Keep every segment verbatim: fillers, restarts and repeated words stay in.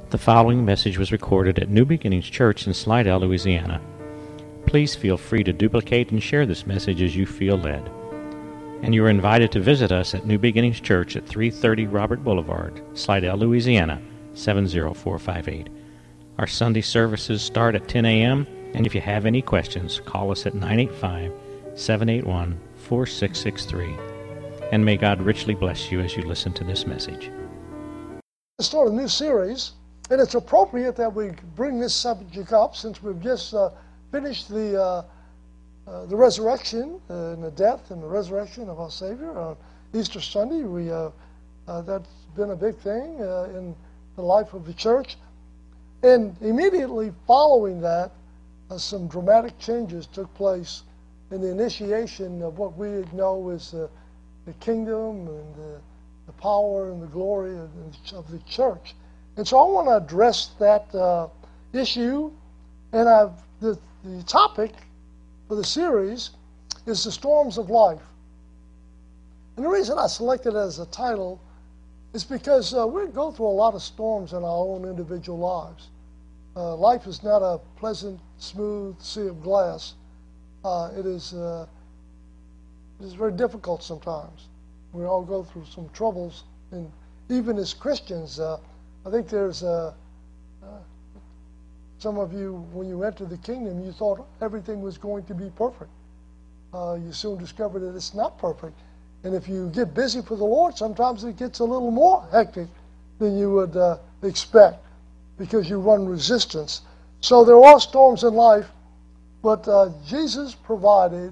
The following message was recorded at New Beginnings Church in Slidell, Louisiana. Please feel free to duplicate and share this message as you feel led. And you are invited to visit us at New Beginnings Church at three thirty Robert Boulevard, Slidell, Louisiana, seven zero four five eight. Our Sunday services start at ten a.m., and if you have any questions, call us at nine eight five, seven eight one, four six six three. And may God richly bless you as you listen to this message. Start a new series, and it's appropriate that we bring this subject up since we've just uh, finished the uh, uh, the resurrection uh, and the death and the resurrection of our Savior on Easter Sunday. We uh, uh, that's been a big thing uh, in the life of the church, and immediately following that, uh, some dramatic changes took place in the initiation of what we know as uh, the kingdom and the, the power and the glory of, of the church. And so I want to address that uh, issue, and I've, the, the topic for the series is the storms of life. And the reason I selected it as a title is because uh, we go through a lot of storms in our own individual lives. Uh, life is not a pleasant, smooth sea of glass. Uh, it is uh, it is very difficult sometimes. We all go through some troubles, and even as Christians, uh, I think there's uh, uh, some of you, when you enter the kingdom, you thought everything was going to be perfect. Uh, you soon discover that it's not perfect. And if you get busy for the Lord, sometimes it gets a little more hectic than you would uh, expect because you run resistance. So there are storms in life, but uh, Jesus provided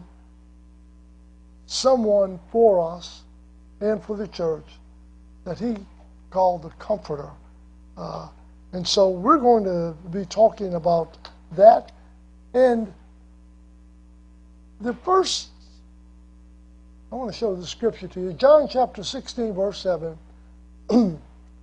someone for us and for the church that he called the Comforter. Uh, and so we're going to be talking about that. And the first, I want to show the scripture to you. John chapter sixteen, verse seven. I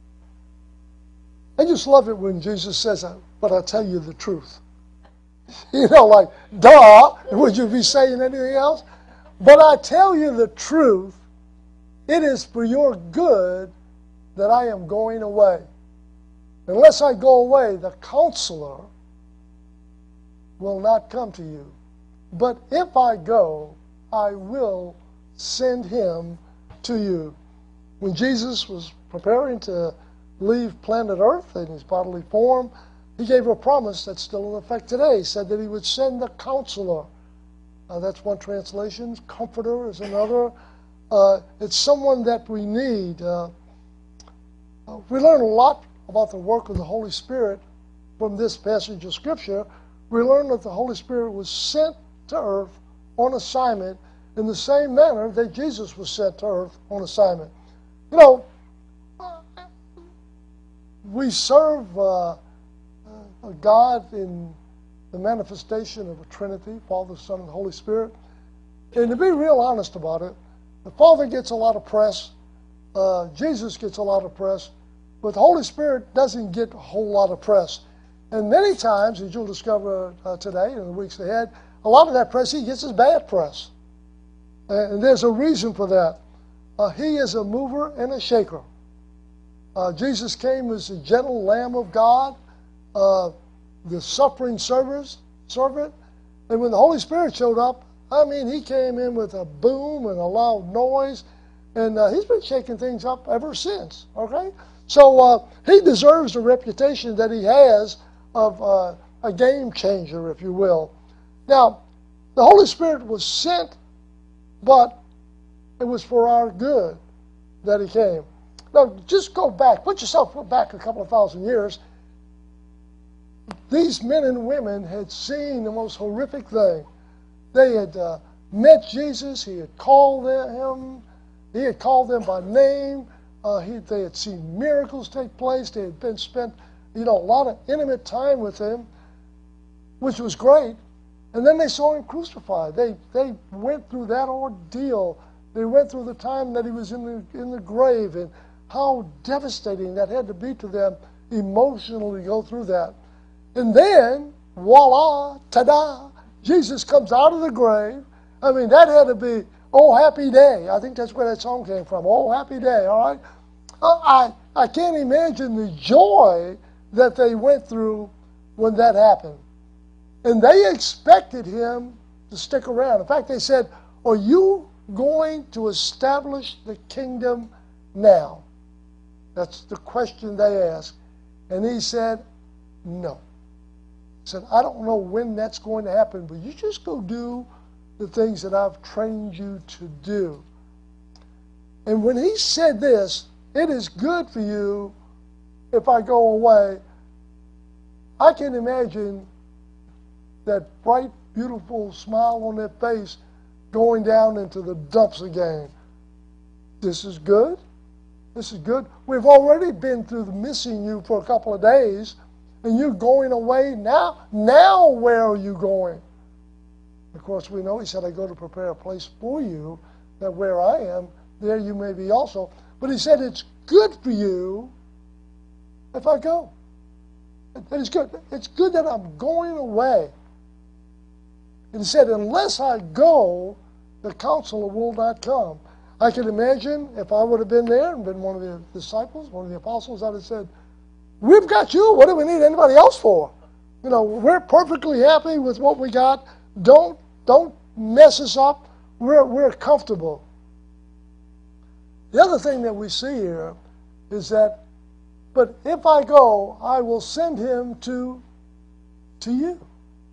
just love it when Jesus says, but I tell you the truth. You know, like, duh, would you be saying anything else? But I tell you the truth, it is for your good that I am going away. Unless I go away, the counselor will not come to you. But if I go, I will send him to you. When Jesus was preparing to leave planet Earth in his bodily form, he gave a promise that's still in effect today. He said that he would send the counselor. Uh, that's one translation. Comforter is another. Uh, it's someone that we need. Uh, uh, we learn a lot about the work of the Holy Spirit from this passage of Scripture. We learn that the Holy Spirit was sent to earth on assignment in the same manner that Jesus was sent to earth on assignment. You know, we serve uh, a God in the manifestation of a Trinity, Father, Son, and Holy Spirit. And to be real honest about it, the Father gets a lot of press, uh, Jesus gets a lot of press, but the Holy Spirit doesn't get a whole lot of press. And many times, as you'll discover uh, today and in the weeks ahead, a lot of that press he gets is bad press. And there's a reason for that. Uh, he is a mover and a shaker. Uh, Jesus came as a gentle Lamb of God, uh, the suffering servers, servant. And when the Holy Spirit showed up, I mean, he came in with a boom and a loud noise, and uh, he's been shaking things up ever since, okay? So uh, he deserves the reputation that he has of uh, a game changer, if you will. Now, the Holy Spirit was sent, but it was for our good that he came. Now, just go back, put yourself back a couple of thousand years. These men and women had seen the most horrific thing. They had uh, met Jesus. He had called them. He had called them by name. Uh, he, they had seen miracles take place. They had been spent, you know, a lot of intimate time with him, which was great. And then they saw him crucified. They they went through that ordeal. They went through the time that he was in the in the grave, and how devastating that had to be to them emotionally to go through that. And then, voila, ta-da! Jesus comes out of the grave. I mean, that had to be, oh, happy day. I think that's where that song came from, oh, happy day, all right? I, I can't imagine the joy that they went through when that happened. And they expected him to stick around. In fact, they said, are you going to establish the kingdom now? That's the question they asked. And he said, no. He said, I don't know when that's going to happen, but you just go do the things that I've trained you to do. And when he said this, it is good for you if I go away, I can imagine that bright, beautiful smile on their face going down into the dumps again. This is good. This is good. We've already been through the missing you for a couple of days, and you're going away now. Now where are you going? Of course, we know he said, I go to prepare a place for you, that where I am, there you may be also. But he said, it's good for you if I go. It is good. It's good that I'm going away. And he said, unless I go, the counselor will not come. I can imagine if I would have been there and been one of the disciples, one of the apostles, I'd have said, we've got you. What do we need anybody else for? You know, we're perfectly happy with what we got. Don't, don't mess us up. We're, we're comfortable. The other thing that we see here is that, but if I go, I will send him to, to you.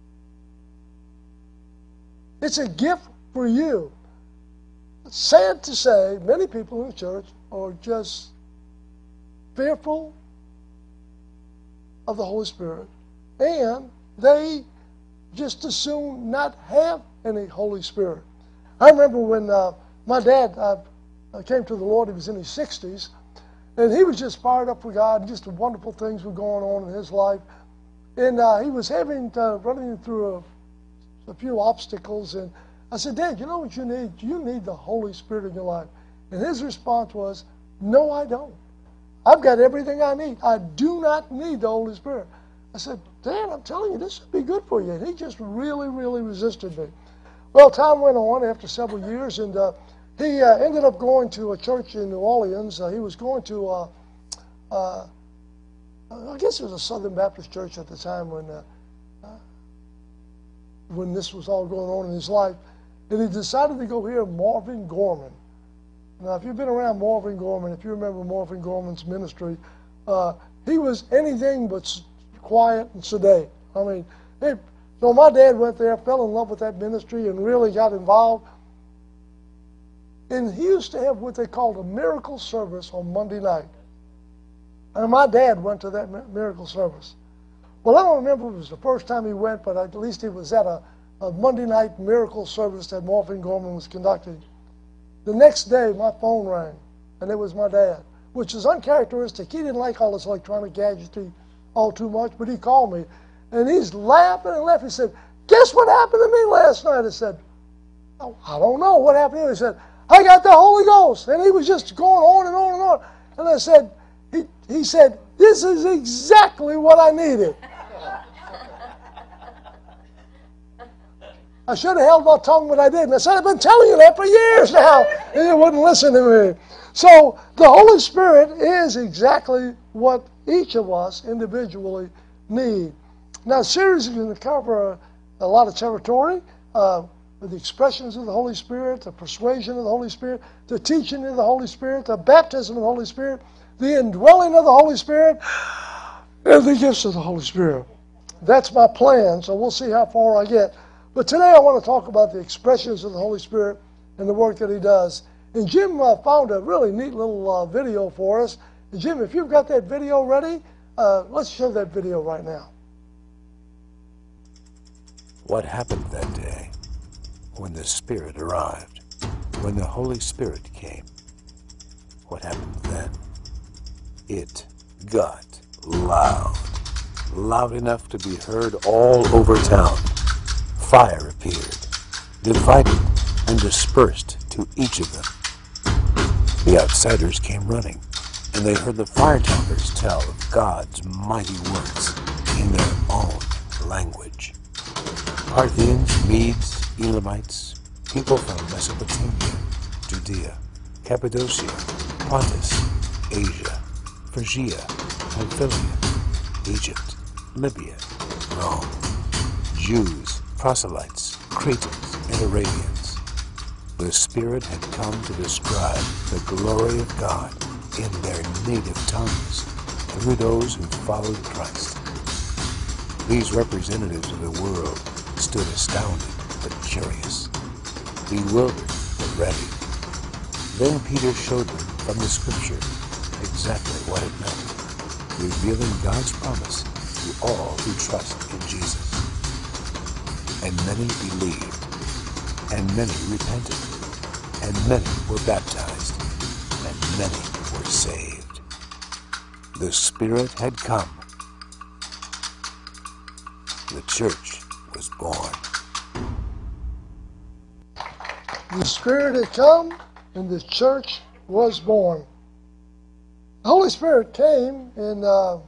It's a gift for you. Sad to say, many people in the church are just fearful of the Holy Spirit, and they just as soon not have any Holy Spirit. I remember when uh, my dad uh, came to the Lord, he was in his sixties, and he was just fired up for God, and just the wonderful things were going on in his life. And uh, he was having to, running through a a few obstacles, and I said, Dad, you know what you need? You need the Holy Spirit in your life. And his response was, no, I don't. I've got everything I need. I do not need the Holy Spirit. I said, Dad, I'm telling you, this would be good for you. And he just really, really resisted me. Well, time went on after several years, and uh, he uh, ended up going to a church in New Orleans. Uh, he was going to, uh, uh, I guess it was a Southern Baptist church at the time when uh, when this was all going on in his life, and he decided to go hear Marvin Gorman. Now, if you've been around Marvin Gorman, if you remember Marvin Gorman's ministry, uh, he was anything but quiet and sedate. I mean, he, so my dad went there, fell in love with that ministry, and really got involved. And he used to have what they called a miracle service on Monday night. And my dad went to that miracle service. Well, I don't remember if it was the first time he went, but at least he was at a, a Monday night miracle service that Marvin Gorman was conducting. The next day, my phone rang, and it was my dad, which is uncharacteristic. He didn't like all this electronic gadgetry all too much, but he called me, and he's laughing and laughing. He said, guess what happened to me last night? I said, oh, I don't know what happened to you. He said, I got the Holy Ghost. And he was just going on and on and on. And I said, he, he said, this is exactly what I needed. I should have held my tongue, but I didn't. I said, I've been telling you that for years now. And you wouldn't listen to me. So the Holy Spirit is exactly what each of us individually need. Now, the series is going to cover a, a lot of territory. Uh, the expressions of the Holy Spirit, the persuasion of the Holy Spirit, the teaching of the Holy Spirit, the baptism of the Holy Spirit, the indwelling of the Holy Spirit, and the gifts of the Holy Spirit. That's my plan, so we'll see how far I get. But today I want to talk about the expressions of the Holy Spirit and the work that He does. And Jim uh, found a really neat little uh, video for us. And Jim, if you've got that video ready, uh, let's show that video right now. What happened that day when the Spirit arrived, when the Holy Spirit came? What happened then? It got loud, loud enough to be heard all over town. Fire appeared, divided and dispersed to each of them. The outsiders came running, and they heard the fire talkers tell of God's mighty works in their own language. Parthians, Medes, Elamites, people from Mesopotamia, Judea, Cappadocia, Pontus, Asia, Phrygia, Pamphylia, Egypt, Libya, Rome, Jews, proselytes, Cretans, and Arabians. The Spirit had come to describe the glory of God in their native tongues through those who followed Christ. These representatives of the world stood astounded but curious, bewildered but ready. Then Peter showed them from the Scripture exactly what it meant, revealing God's promise to all who trust in Jesus. And many believed, and many repented, and many were baptized, and many were saved. The Spirit had come. The church was born. The Spirit had come, and the church was born. The Holy Spirit came in uh,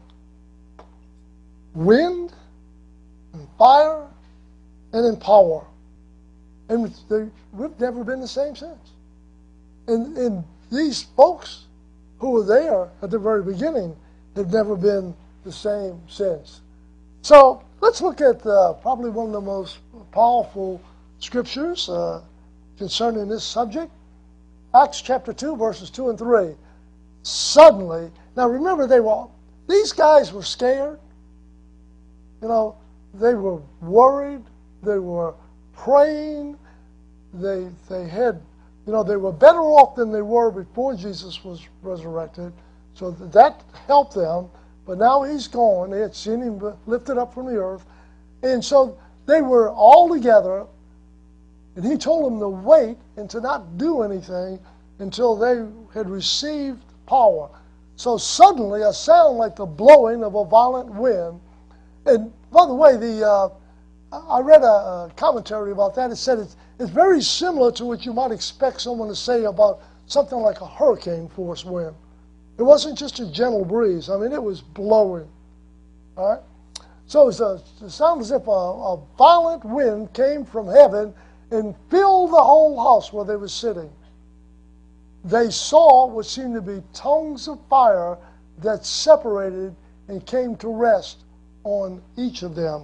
wind, and fire, and in power. And they, we've never been the same since. And, and these folks who were there at the very beginning have never been the same since. So let's look at uh, probably one of the most powerful scriptures uh, concerning this subject. Acts chapter two, verses two and three. Suddenly, now remember, they were these guys were scared. You know, they were worried. They were praying. They they had, you know, they were better off than they were before Jesus was resurrected. So that helped them. But now he's gone. They had seen him lifted up from the earth. And so they were all together. And he told them to wait and to not do anything until they had received power. So suddenly a sound like the blowing of a violent wind. And by the way, the uh, I read a, a commentary about that. It said it's, it's very similar to what you might expect someone to say about something like a hurricane force wind. It wasn't just a gentle breeze. I mean, it was blowing. All right? So it, was a, it sounded as if a, a violent wind came from heaven and filled the whole house where they were sitting. They saw what seemed to be tongues of fire that separated and came to rest on each of them.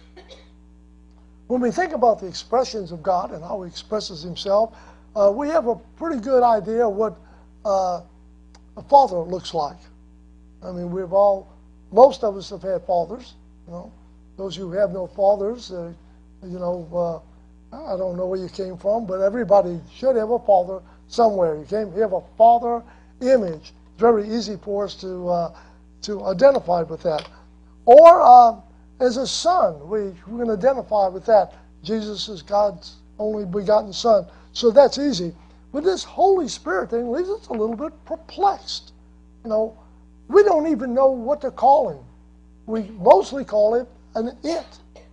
When we think about the expressions of God and how he expresses himself, uh, we have a pretty good idea of what uh, a father looks like. I mean, we've all, most of us have had fathers. You know, those who have no fathers, uh, you know, uh, I don't know where you came from, but everybody should have a father somewhere. You came, you have a father image. It's very easy for us to uh, to identify with that. Or uh, as a son, we, we can identify with that. Jesus is God's only begotten Son. So that's easy. But this Holy Spirit thing leaves us a little bit perplexed. You know, we don't even know what to call him. We mostly call it an it.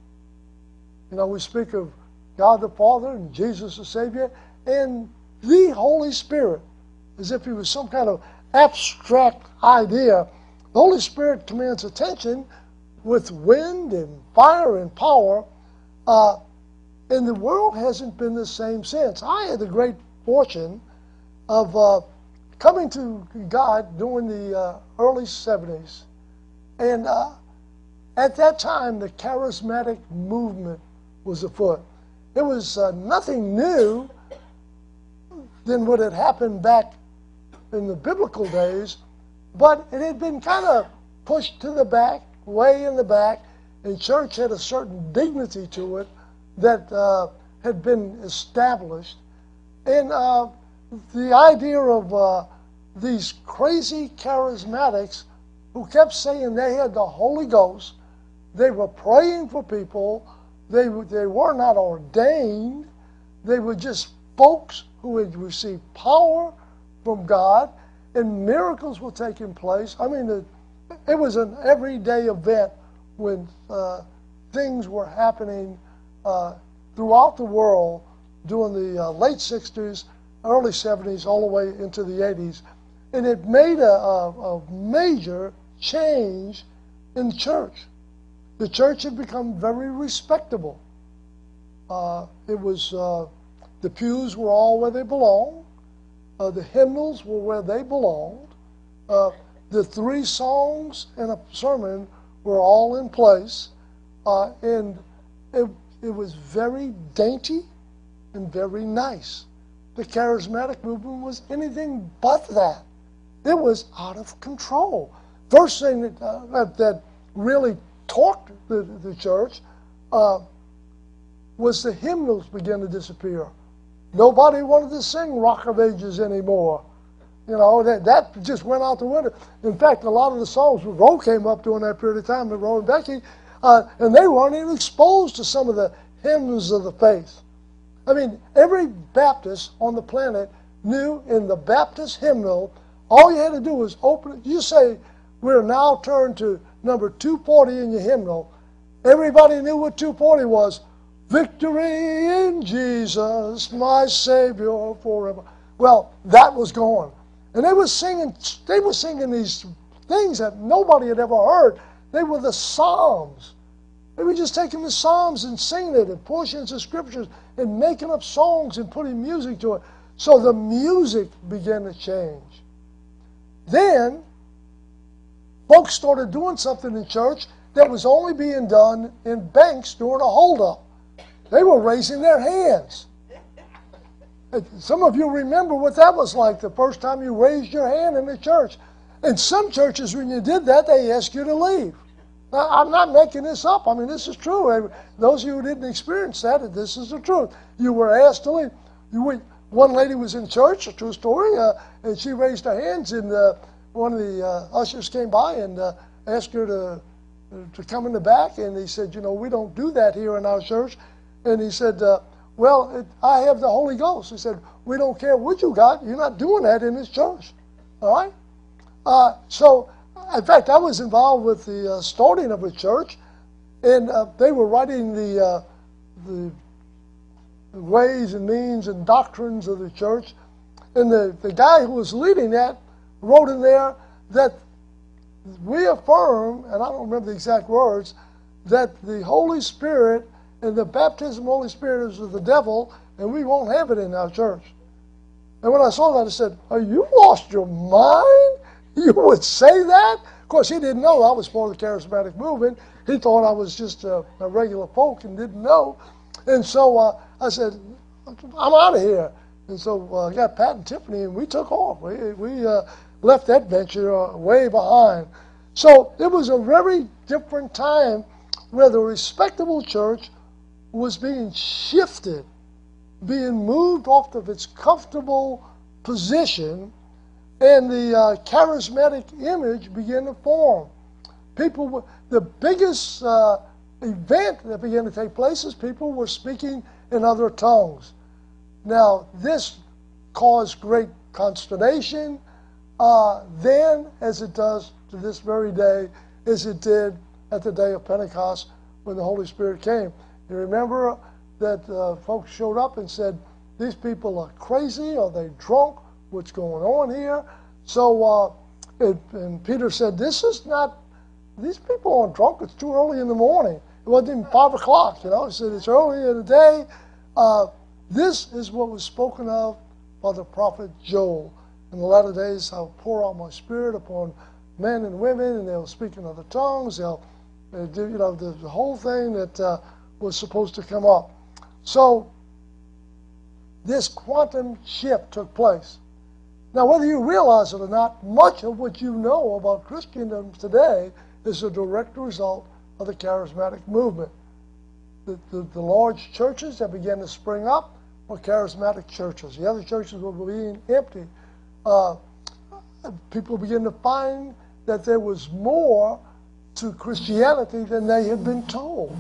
You know, we speak of God the Father and Jesus the Savior and the Holy Spirit as if he was some kind of abstract idea. The Holy Spirit commands attention with wind and fire and power, uh, and the world hasn't been the same since. I had the great fortune of uh, coming to God during the uh, early seventies, and uh, at that time the charismatic movement was afoot. It was uh, nothing new than what had happened back in the biblical days, but it had been kind of pushed to the back, way in the back, and church had a certain dignity to it that uh, had been established. And uh, the idea of uh, these crazy charismatics who kept saying they had the Holy Ghost, they were praying for people, they, they were not ordained, they were just folks who had received power from God, and miracles were taking place. I mean, it, it was an everyday event when uh, things were happening uh, throughout the world during the uh, late sixties, early seventies, all the way into the eighties. And it made a, a, a major change in the church. The church had become very respectable. Uh, it was, uh, the pews were all where they belonged. Uh, the hymnals were where they belonged. Uh, the three songs in a sermon were all in place, uh, and it, it was very dainty and very nice. The charismatic movement was anything but that. It was out of control. First thing that, uh, that, that really torqued the, the church uh, was the hymnals began to disappear. Nobody wanted to sing Rock of Ages anymore. You know, that, that just went out the window. In fact, a lot of the songs, Roe came up during that period of time, Roe and Becky, uh, and they weren't even exposed to some of the hymns of the faith. I mean, every Baptist on the planet knew in the Baptist hymnal, all you had to do was open it. You say, we're now turned to number two forty in your hymnal. Everybody knew what two forty was. Victory in Jesus, my Savior forever. Well, that was going. And they were singing, they were singing these things that nobody had ever heard. They were the Psalms. They were just taking the Psalms and singing it and portions of scriptures and making up songs and putting music to it. So the music began to change. Then, folks started doing something in church that was only being done in banks during a holdup. They were raising their hands. Some of you remember what that was like the first time you raised your hand in the church. In some churches, when you did that, they asked you to leave. Now, I'm not making this up. I mean, this is true. Those of you who didn't experience that, this is the truth. You were asked to leave. You were, one lady was in church, a true story, uh, and she raised her hands, and uh, one of the uh, ushers came by and uh, asked her to, to come in the back, and he said, you know, we don't do that here in our church. And he said, uh, well, it, I have the Holy Ghost. He said, we don't care what you got. You're not doing that in this church. All right? Uh, so, in fact, I was involved with the uh, starting of a church, and uh, they were writing the, uh, the ways and means and doctrines of the church. And the, the guy who was leading that wrote in there that we affirm, and I don't remember the exact words, that the Holy Spirit and the baptism of the Holy Spirit is of the devil, and we won't have it in our church. And when I saw that, I said, "Are you lost your mind? You would say that?" Of course, he didn't know I was part of the charismatic movement. He thought I was just a, a regular folk and didn't know. And so uh, I said, "I'm out of here." And so uh, I got Pat and Tiffany, and we took off. We, we uh, left that venture uh, way behind. So it was a very different time where the respectable church was being shifted, being moved off of its comfortable position, and the uh, charismatic image began to form. People, the biggest uh, event that began to take place is people were speaking in other tongues. Now, this caused great consternation uh, then, as it does to this very day, as it did at the day of Pentecost when the Holy Spirit came. You remember that uh, folks showed up and said, these people are crazy, are they drunk, what's going on here? So, uh, it, and Peter said, this is not, these people aren't drunk, it's too early in the morning. It wasn't even five o'clock, you know. He said, it's early in the day. Uh, this is what was spoken of by the prophet Joel. In the latter days, I'll pour out my spirit upon men and women, and they'll speak in other tongues. They'll, uh, do, you know, the, the whole thing that uh, was supposed to come up. So this quantum shift took place. Now, whether you realize it or not, much of what you know about Christendom today is a direct result of the charismatic movement. The, the, the large churches that began to spring up were charismatic churches. The other churches were being empty. Uh, people began to find that there was more to Christianity than they had been told.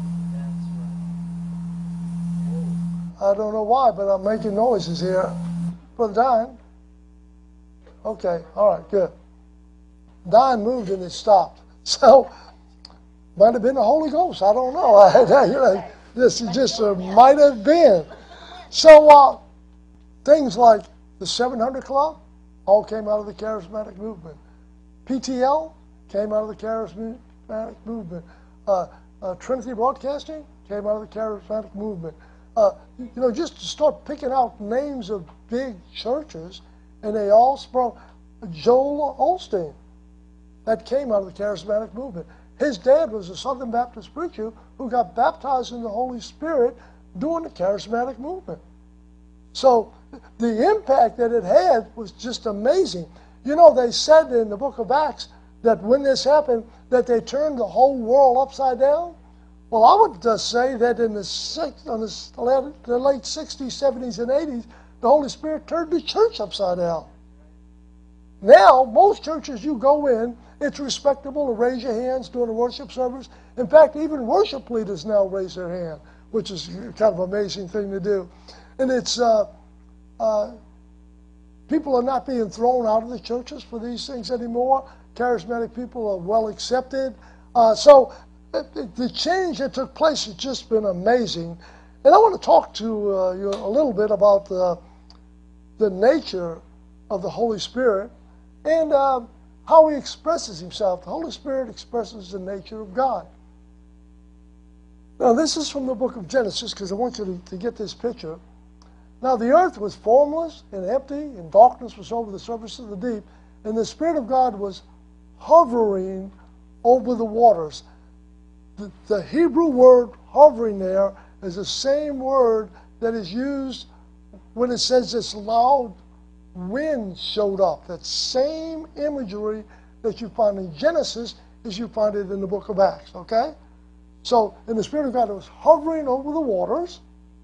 I don't know why, but I'm making noises here. Brother Don? Okay, all right, good. Don moved and it stopped. So, might have been the Holy Ghost. I don't know. I, you know this just uh, might have been. So, uh, things like the seven hundred Club all came out of the charismatic movement. P T L came out of the charismatic movement. Uh, uh, Trinity Broadcasting came out of the charismatic movement. Uh, you know, just to start picking out names of big churches, and they all sprung. Joel Osteen, that came out of the charismatic movement. His dad was a Southern Baptist preacher who got baptized in the Holy Spirit during the charismatic movement. So the impact that it had was just amazing. You know, they said in the book of Acts that when this happened, that they turned the whole world upside down. Well, I would just say that in the, six, on the, the late sixties, seventies, and eighties, the Holy Spirit turned the church upside down. Now, most churches you go in, it's respectable to raise your hands during a worship service. In fact, even worship leaders now raise their hand, which is kind of an amazing thing to do. And it's uh, uh, people are not being thrown out of the churches for these things anymore. Charismatic people are well accepted. Uh, so the change that took place has just been amazing. And I want to talk to uh, you a little bit about the, the nature of the Holy Spirit and uh, how he expresses himself. The Holy Spirit expresses the nature of God. Now, this is from the book of Genesis, because I want you to, to get this picture. Now, the earth was formless and empty, and darkness was over the surface of the deep, and the Spirit of God was hovering over the waters. The, the Hebrew word hovering there is the same word that is used when it says this loud wind showed up. That same imagery that you find in Genesis as you find it in the book of Acts, okay? So, in the Spirit of God, it was hovering over the waters.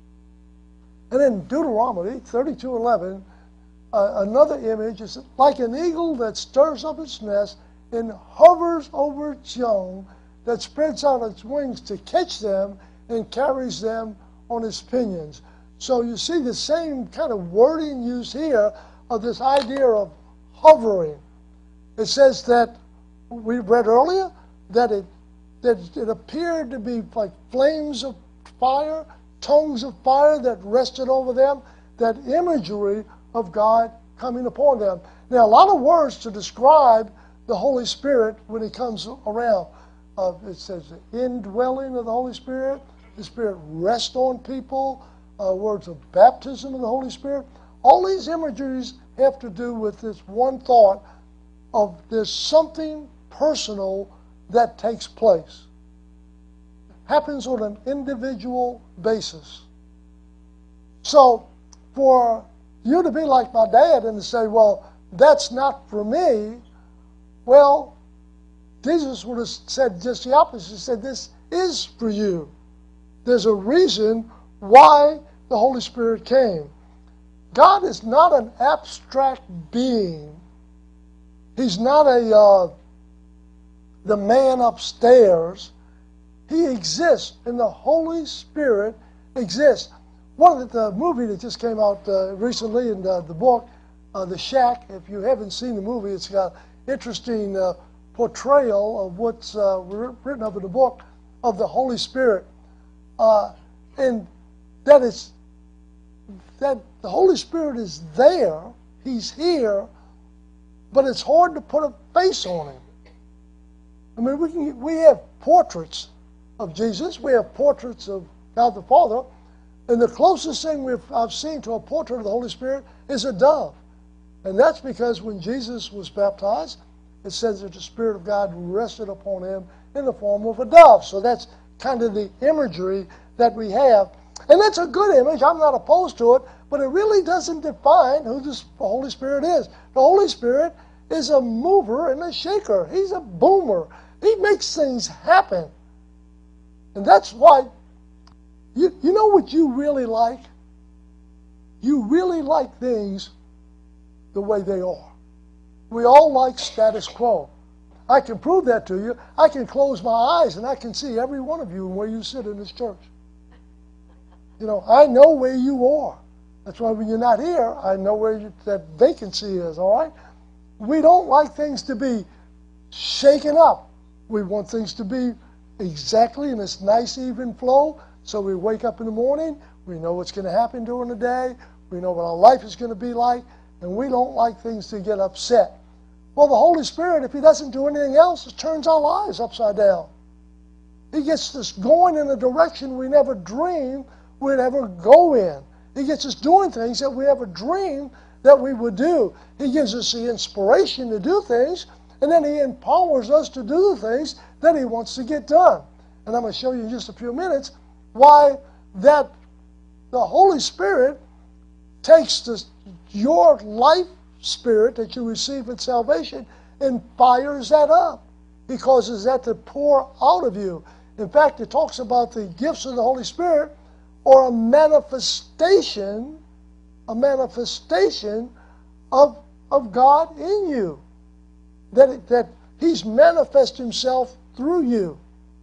And in Deuteronomy thirty-two eleven, uh, another image is like an eagle that stirs up its nest and hovers over its young, that spreads out its wings to catch them and carries them on its pinions. So you see the same kind of wording used here of this idea of hovering. It says that, we read earlier, that it, that it appeared to be like flames of fire, tongues of fire that rested over them, that imagery of God coming upon them. Now, a lot of words to describe the Holy Spirit when he comes around. Uh, it says the indwelling of the Holy Spirit, the Spirit rests on people, uh, words of baptism of the Holy Spirit. All these imageries have to do with this one thought of there's something personal that takes place. Happens on an individual basis. So, for you to be like my dad and to say, well, that's not for me, well, Jesus would have said just the opposite. He said, this is for you. There's a reason why the Holy Spirit came. God is not an abstract being. He's not a uh, the man upstairs. He exists, and the Holy Spirit exists. One of the, the movie that just came out uh, recently in the, the book, uh, The Shack, if you haven't seen the movie, it's got interesting uh, portrayal of what's uh, written up in the book of the Holy Spirit. Uh, and that is, that the Holy Spirit is there, he's here, but it's hard to put a face on him. I mean, we can, we have portraits of Jesus. We have portraits of God the Father. And the closest thing we've, I've seen to a portrait of the Holy Spirit is a dove. And that's because when Jesus was baptized, it says that the Spirit of God rested upon him in the form of a dove. So that's kind of the imagery that we have. And that's a good image. I'm not opposed to it. But it really doesn't define who the Holy Spirit is. The Holy Spirit is a mover and a shaker. He's a boomer. He makes things happen. And that's why, you, you know what you really like? You really like things the way they are. We all like status quo. I can prove that to you. I can close my eyes and I can see every one of you and where you sit in this church. You know, I know where you are. That's why when you're not here, I know where you, that vacancy is, all right? We don't like things to be shaken up. We want things to be exactly in this nice, even flow. So we wake up in the morning, we know what's going to happen during the day, we know what our life is going to be like, and we don't like things to get upset. Well, the Holy Spirit, if he doesn't do anything else, it turns our lives upside down. He gets us going in a direction we never dreamed we'd ever go in. He gets us doing things that we never dreamed that we would do. He gives us the inspiration to do things, and then he empowers us to do the things that he wants to get done. And I'm going to show you in just a few minutes why that the Holy Spirit takes this, your life spirit that you receive in salvation and fires that up. He causes that to pour out of you. In fact, it talks about the gifts of the Holy Spirit or a manifestation, a manifestation of, of God in you. That, that He's manifest Himself through you.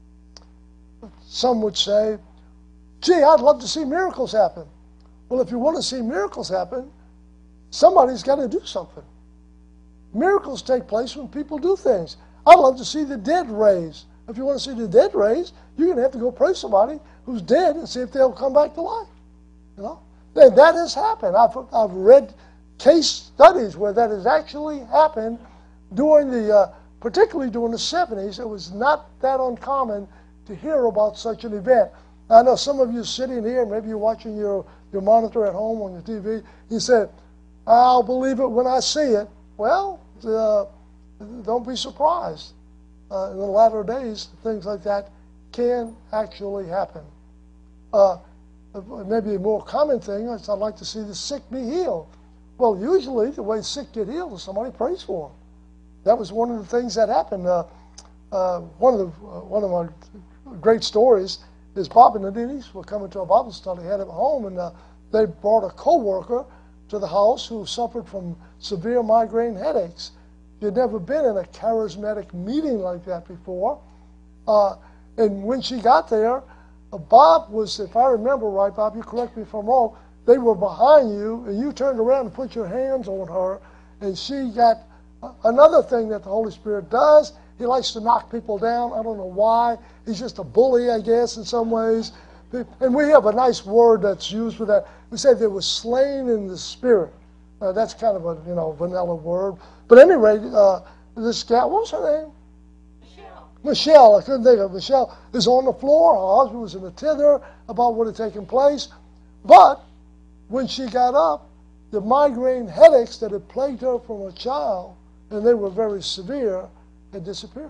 Some would say, gee, I'd love to see miracles happen. Well, if you want to see miracles happen, somebody's got to do something. Miracles take place when people do things. I'd love to see the dead raised. If you want to see the dead raised, you're going to have to go pray somebody who's dead and see if they'll come back to life. You know, and that has happened. I've I've read case studies where that has actually happened during the, uh, particularly during the seventies. It was not that uncommon to hear about such an event. I know some of you sitting here, maybe you're watching your your monitor at home on your T V. You said, "I'll believe it when I see it." Well, uh, don't be surprised. Uh, in the latter days, things like that can actually happen. Uh, maybe a more common thing is I'd like to see the sick be healed. Well, usually the way sick get healed is somebody prays for them. That was one of the things that happened. Uh, uh, one of the uh, one of my great stories is Bob and the Denise were coming to a Bible study, had him at home, and uh, they brought a co-worker to the house who suffered from severe migraine headaches. She'd never been in a charismatic meeting like that before. Uh, and when she got there, uh, Bob was, if I remember right, Bob, you correct me if I'm wrong, they were behind you, and you turned around and put your hands on her, and she got uh, another thing that the Holy Spirit does. He likes to knock people down. I don't know why. He's just a bully, I guess, in some ways. And we have a nice word that's used for that. We say they were slain in the Spirit. Uh, that's kind of a, you know, vanilla word. But at any rate, uh, this gal, what was her name? Michelle. Michelle, I couldn't think of it. Michelle is on the floor. Her husband was in a tither about what had taken place. But when she got up, the migraine headaches that had plagued her from a child, and they were very severe, had disappeared.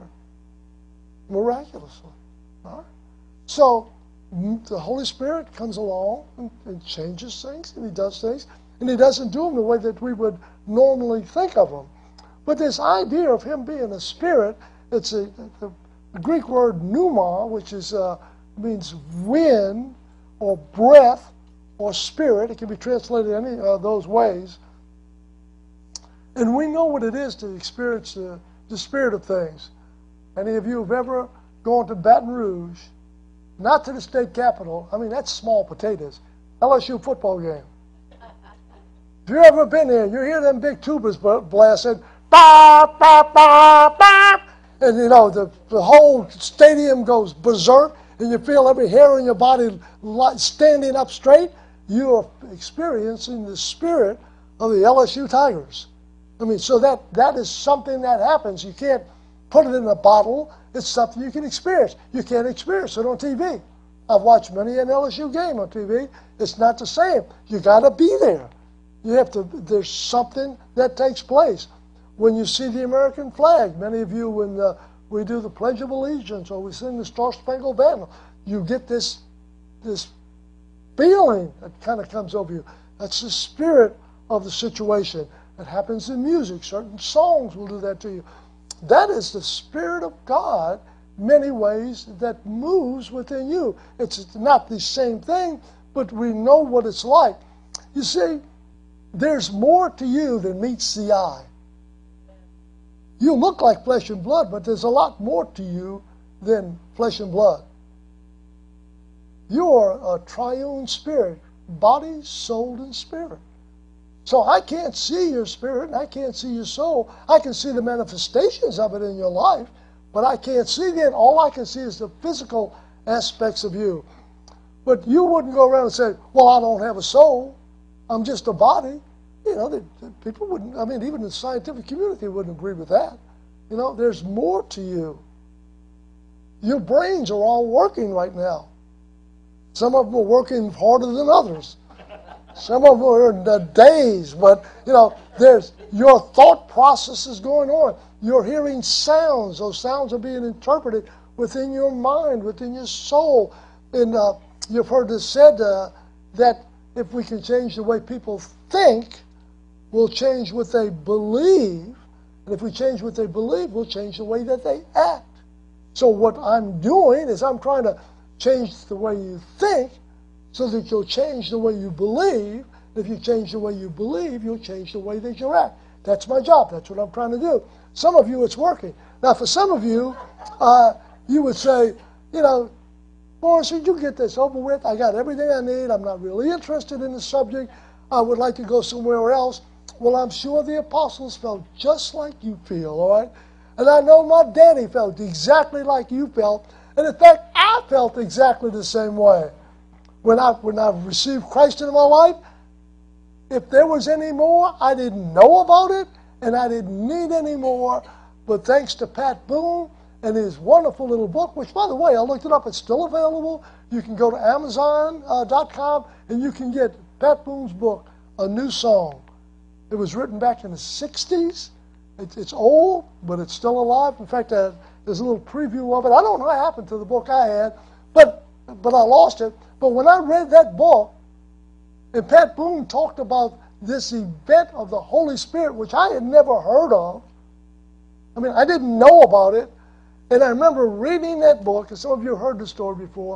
Miraculously. All right? So the Holy Spirit comes along and, and changes things, and He does things, and He doesn't do them the way that we would normally think of them. But this idea of Him being a spirit, it's a, the, the Greek word pneuma, which is uh, means wind or breath or spirit. It can be translated any of uh, those ways. And we know what it is to experience the, the spirit of things. Any of you have ever gone to Baton Rouge, not to the state capitol, I mean, that's small potatoes, L S U football game. If you've ever been there, you hear them big tubas blasting, bah, bah, bah, bah, and you know, the, the whole stadium goes berserk, and you feel every hair in your body standing up straight. You are experiencing the spirit of the L S U Tigers. I mean, so that, that is something that happens. You can't put it in a bottle. It's something you can experience. You can't experience it on T V. I've watched many an L S U game on T V. It's not the same. You got to be there. You have to. There's something that takes place when you see the American flag. Many of you, when uh, we do the Pledge of Allegiance or we sing the Star Spangled Banner, you get this this feeling that kind of comes over you. That's the spirit of the situation. It happens in music. Certain songs will do that to you. That is the Spirit of God, many ways, that moves within you. It's not the same thing, but we know what it's like. You see, there's more to you than meets the eye. You look like flesh and blood, but there's a lot more to you than flesh and blood. You're a triune spirit, body, soul, and spirit. So I can't see your spirit, and I can't see your soul. I can see the manifestations of it in your life, but I can't see that. All I can see is the physical aspects of you. But you wouldn't go around and say, well, I don't have a soul. I'm just a body. You know, the, the people wouldn't, I mean, even the scientific community wouldn't agree with that. You know, there's more to you. Your brains are all working right now. Some of them are working harder than others. Some of them are in the days, but, you know, there's your thought process is going on. You're hearing sounds. Those sounds are being interpreted within your mind, within your soul. And uh, you've heard this said uh, that if we can change the way people think, we'll change what they believe. And if we change what they believe, we'll change the way that they act. So what I'm doing is I'm trying to change the way you think so that you'll change the way you believe. If you change the way you believe, you'll change the way that you act. That's my job. That's what I'm trying to do. Some of you, it's working. Now, for some of you, uh, you would say, you know, Morris, did you get this over with? I got everything I need. I'm not really interested in the subject. I would like to go somewhere else. Well, I'm sure the apostles felt just like you feel, all right? And I know my daddy felt exactly like you felt. And in fact, I felt exactly the same way. When I, when I received Christ into my life, if there was any more, I didn't know about it, and I didn't need any more. But thanks to Pat Boone and his wonderful little book, which, by the way, I looked it up. It's still available. You can go to Amazon dot com, and you can get Pat Boone's book, A New Song. It was written back in the sixties. It, it's old, but it's still alive. In fact, uh, there's a little preview of it. I don't know what happened to the book I had, but but I lost it. But when I read that book, and Pat Boone talked about this event of the Holy Spirit, which I had never heard of. I mean, I didn't know about it. And I remember reading that book, and some of you heard the story before.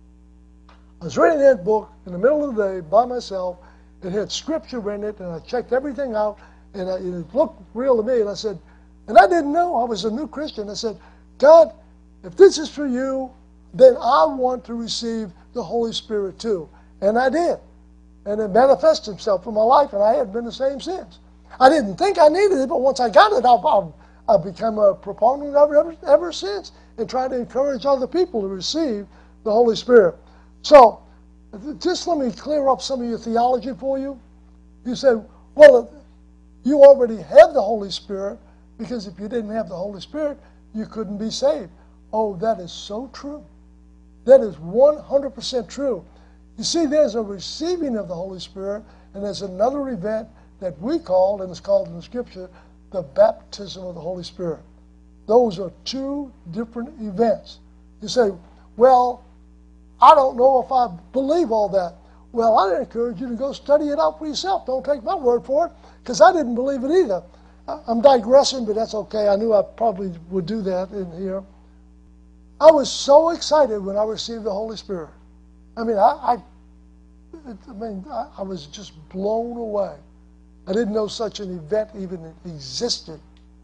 I was reading that book in the middle of the day by myself. It had scripture in it, and I checked everything out, and I, it looked real to me. And I said, and I didn't know. I was a new Christian. I said, God, if this is for you, then I want to receive the Holy Spirit too. And I did. And it manifested himself in my life, and I haven't been the same since. I didn't think I needed it, but once I got it, I've, I've, I've become a proponent of it ever, ever since, and trying to encourage other people to receive the Holy Spirit. So, just let me clear up some of your theology for you. You said, well, you already have the Holy Spirit, because if you didn't have the Holy Spirit, you couldn't be saved. Oh, that is so true. That is one hundred percent true. You see, there's a receiving of the Holy Spirit, and there's another event that we call, and it's called in the Scripture, the baptism of the Holy Spirit. Those are two different events. You say, well, I don't know if I believe all that. Well, I encourage you to go study it out for yourself. Don't take my word for it, because I didn't believe it either. I'm digressing, but that's okay. I knew I probably would do that in here. I was so excited when I received the Holy Spirit. I mean, I, I, I mean, I, I was just blown away. I didn't know such an event even existed.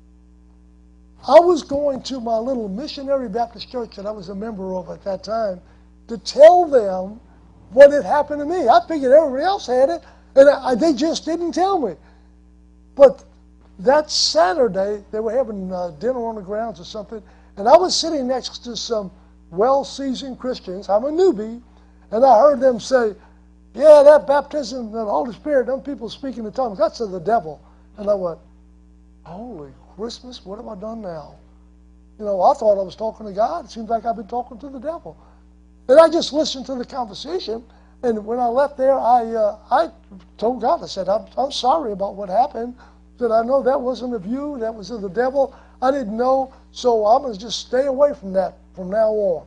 I was going to my little missionary Baptist church that I was a member of at that time to tell them what had happened to me. I figured everybody else had it, and I, they just didn't tell me. But that Saturday, they were having uh, dinner on the grounds or something, and I was sitting next to some well-seasoned Christians. I'm a newbie, and I heard them say, yeah, that baptism of the Holy Spirit, them people speaking in tongues, that's of the devil. And I went, holy Christmas, what have I done now? You know, I thought I was talking to God. It seems like I've been talking to the devil. And I just listened to the conversation, and when I left there, I uh, I told God, I said, I'm, I'm sorry about what happened. I said, I know that wasn't of you, that was of the devil. I didn't know, so I'm going to just stay away from that from now on.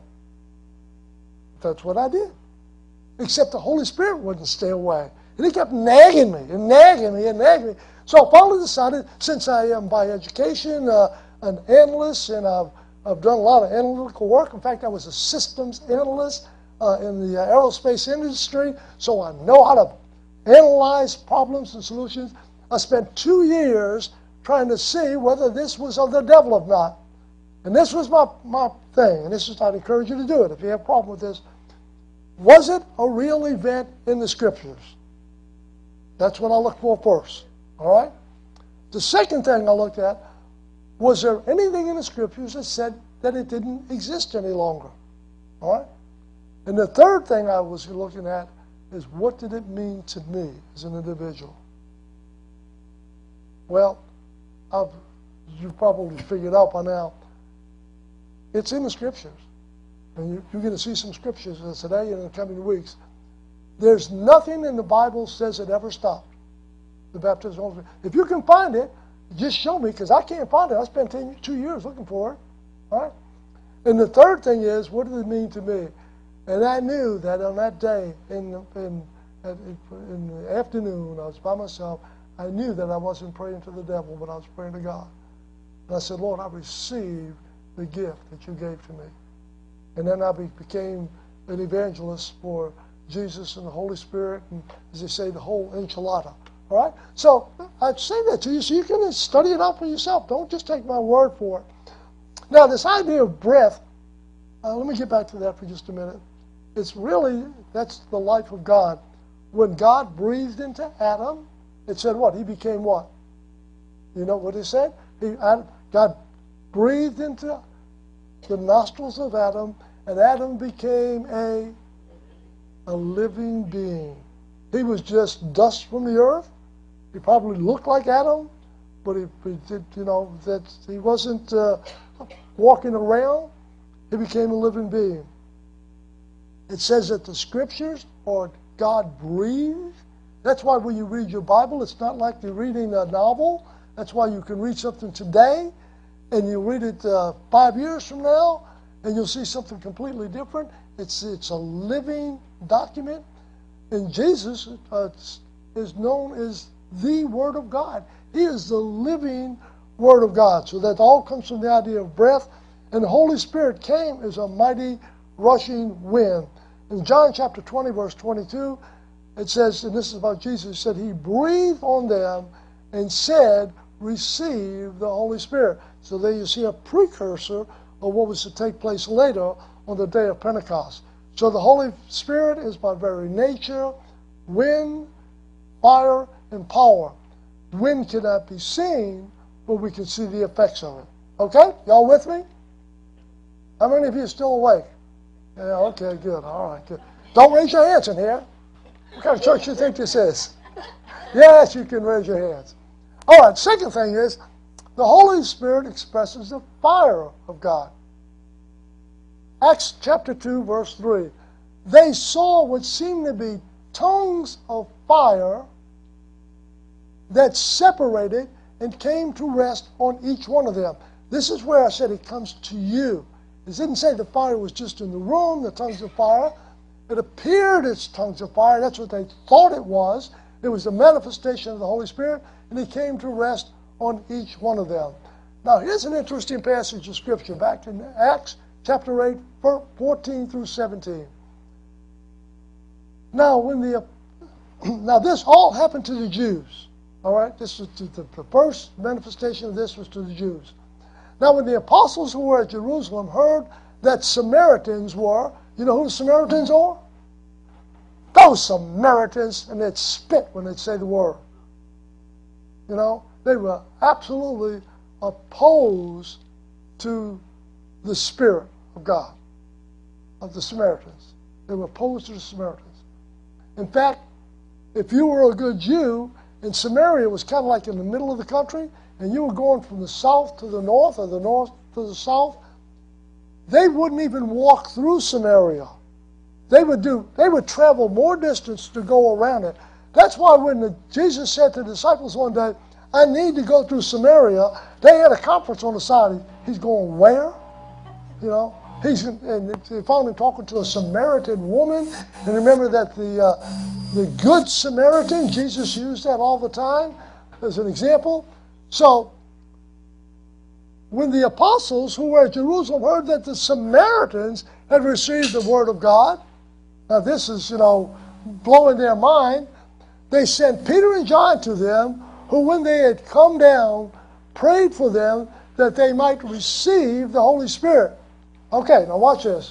That's what I did. Except the Holy Spirit wouldn't stay away. And he kept nagging me and nagging me and nagging me. So I finally decided, since I am by education uh, an analyst, and I've, I've done a lot of analytical work. In fact, I was a systems analyst uh, in the uh, aerospace industry, so I know how to analyze problems and solutions. I spent two years trying to see whether this was of the devil or not. And this was my, my thing, and this is, I'd encourage you to do it if you have a problem with this. Was it a real event in the Scriptures? That's what I looked for first, all right? The second thing I looked at, was there anything in the Scriptures that said that it didn't exist any longer, all right? And the third thing I was looking at is, what did it mean to me as an individual? Well, I've, you've probably figured out by now, it's in the Scriptures. And you, you're going to see some scriptures today and in the coming weeks There's nothing in the Bible says it ever stopped. The baptism of the Holy Spirit. If you can find it, just show me, because I can't find it. I spent ten, two years looking for it. All right? And the third thing is, what does it mean to me? And I knew that on that day, in the, in, in the afternoon, when I was by myself, I knew that I wasn't praying to the devil, but I was praying to God. And I said, Lord, I received the gift that you gave to me. And then I became an evangelist for Jesus and the Holy Spirit, and as they say, the whole enchilada. All right? So I'd say that to you so you can study it out for yourself. Don't just take my word for it. Now, this idea of breath, uh, let me get back to that for just a minute. It's really, that's the life of God. When God breathed into Adam, it said what? He became what? You know what it said? He, God breathed into the nostrils of Adam, and Adam became a, a living being. He was just dust from the earth. He probably looked like Adam, but he, he did, you know, that he wasn't uh, walking around. He became a living being. It says that the scriptures are God breathed. That's why when you read your Bible, it's not like you're reading a novel. That's why you can read something today, and you read it uh, five years from now, and you'll see something completely different. It's it's a living document. And Jesus uh, is known as the Word of God. He is the living Word of God. So that all comes from the idea of breath. And the Holy Spirit came as a mighty rushing wind. In John chapter twenty, verse twenty-two, it says, and this is about Jesus, it said, He breathed on them and said, receive the Holy Spirit. So there you see a precursor of what was to take place later on the day of Pentecost. So the Holy Spirit is by very nature wind, fire, and power. Wind cannot be seen, but we can see the effects of it. Okay? Y'all with me? How many of you are still awake? Yeah, okay, good. All right, good. Don't raise your hands in here. What kind of church do you think this is? Yes, you can raise your hands. All right, second thing is, the Holy Spirit expresses the fire of God. Acts chapter two, verse three. They saw what seemed to be tongues of fire that separated and came to rest on each one of them. This is where I said it comes to you. It didn't say the fire was just in the room, the tongues of fire. It appeared as tongues of fire. That's what they thought it was. It was the manifestation of the Holy Spirit, and He came to rest on each one of them. Now, here's an interesting passage of Scripture back in Acts chapter eight, fourteen through seventeen. Now, when the now this all happened to the Jews. All right, this is the, the first manifestation of this was to the Jews. Now, when the apostles who were at Jerusalem heard that Samaritans were, you know who the Samaritans are? Those Samaritans, and they'd spit when they'd say the word. You know, they were absolutely opposed to the Spirit of God, of the Samaritans. They were opposed to the Samaritans. In fact, if you were a good Jew, and Samaria was kind of like in the middle of the country, and you were going from the south to the north or the north to the south, they wouldn't even walk through Samaria. They would do. They would travel more distance to go around it. That's why when the, Jesus said to the disciples one day, I need to go through Samaria, they had a conference on the side. He's going, where? You know, he's and they found him talking to a Samaritan woman. And remember that the uh, the Good Samaritan, Jesus used that all the time as an example. So, when the apostles who were at Jerusalem heard that the Samaritans had received the word of God, now this is, you know, blowing their mind, they sent Peter and John to them, who when they had come down, prayed for them that they might receive the Holy Spirit. Okay, now watch this.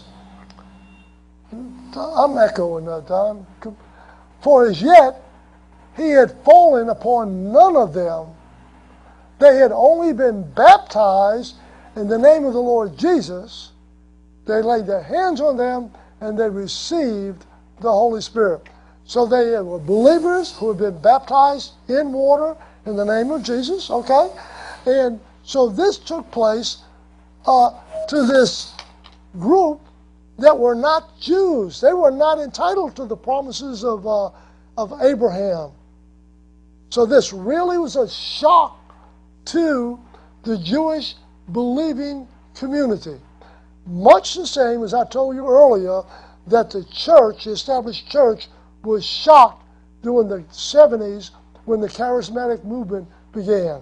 I'm echoing that, Don. For as yet he had fallen upon none of them. They had only been baptized in the name of the Lord Jesus. They laid their hands on them and they received the Holy Spirit. So they were believers who had been baptized in water in the name of Jesus, okay? And so this took place uh, to this group that were not Jews. They were not entitled to the promises of, uh, of Abraham. So this really was a shock to the Jewish believing community. Much the same as I told you earlier that the church, the established church, was shocked during the seventies when the charismatic movement began.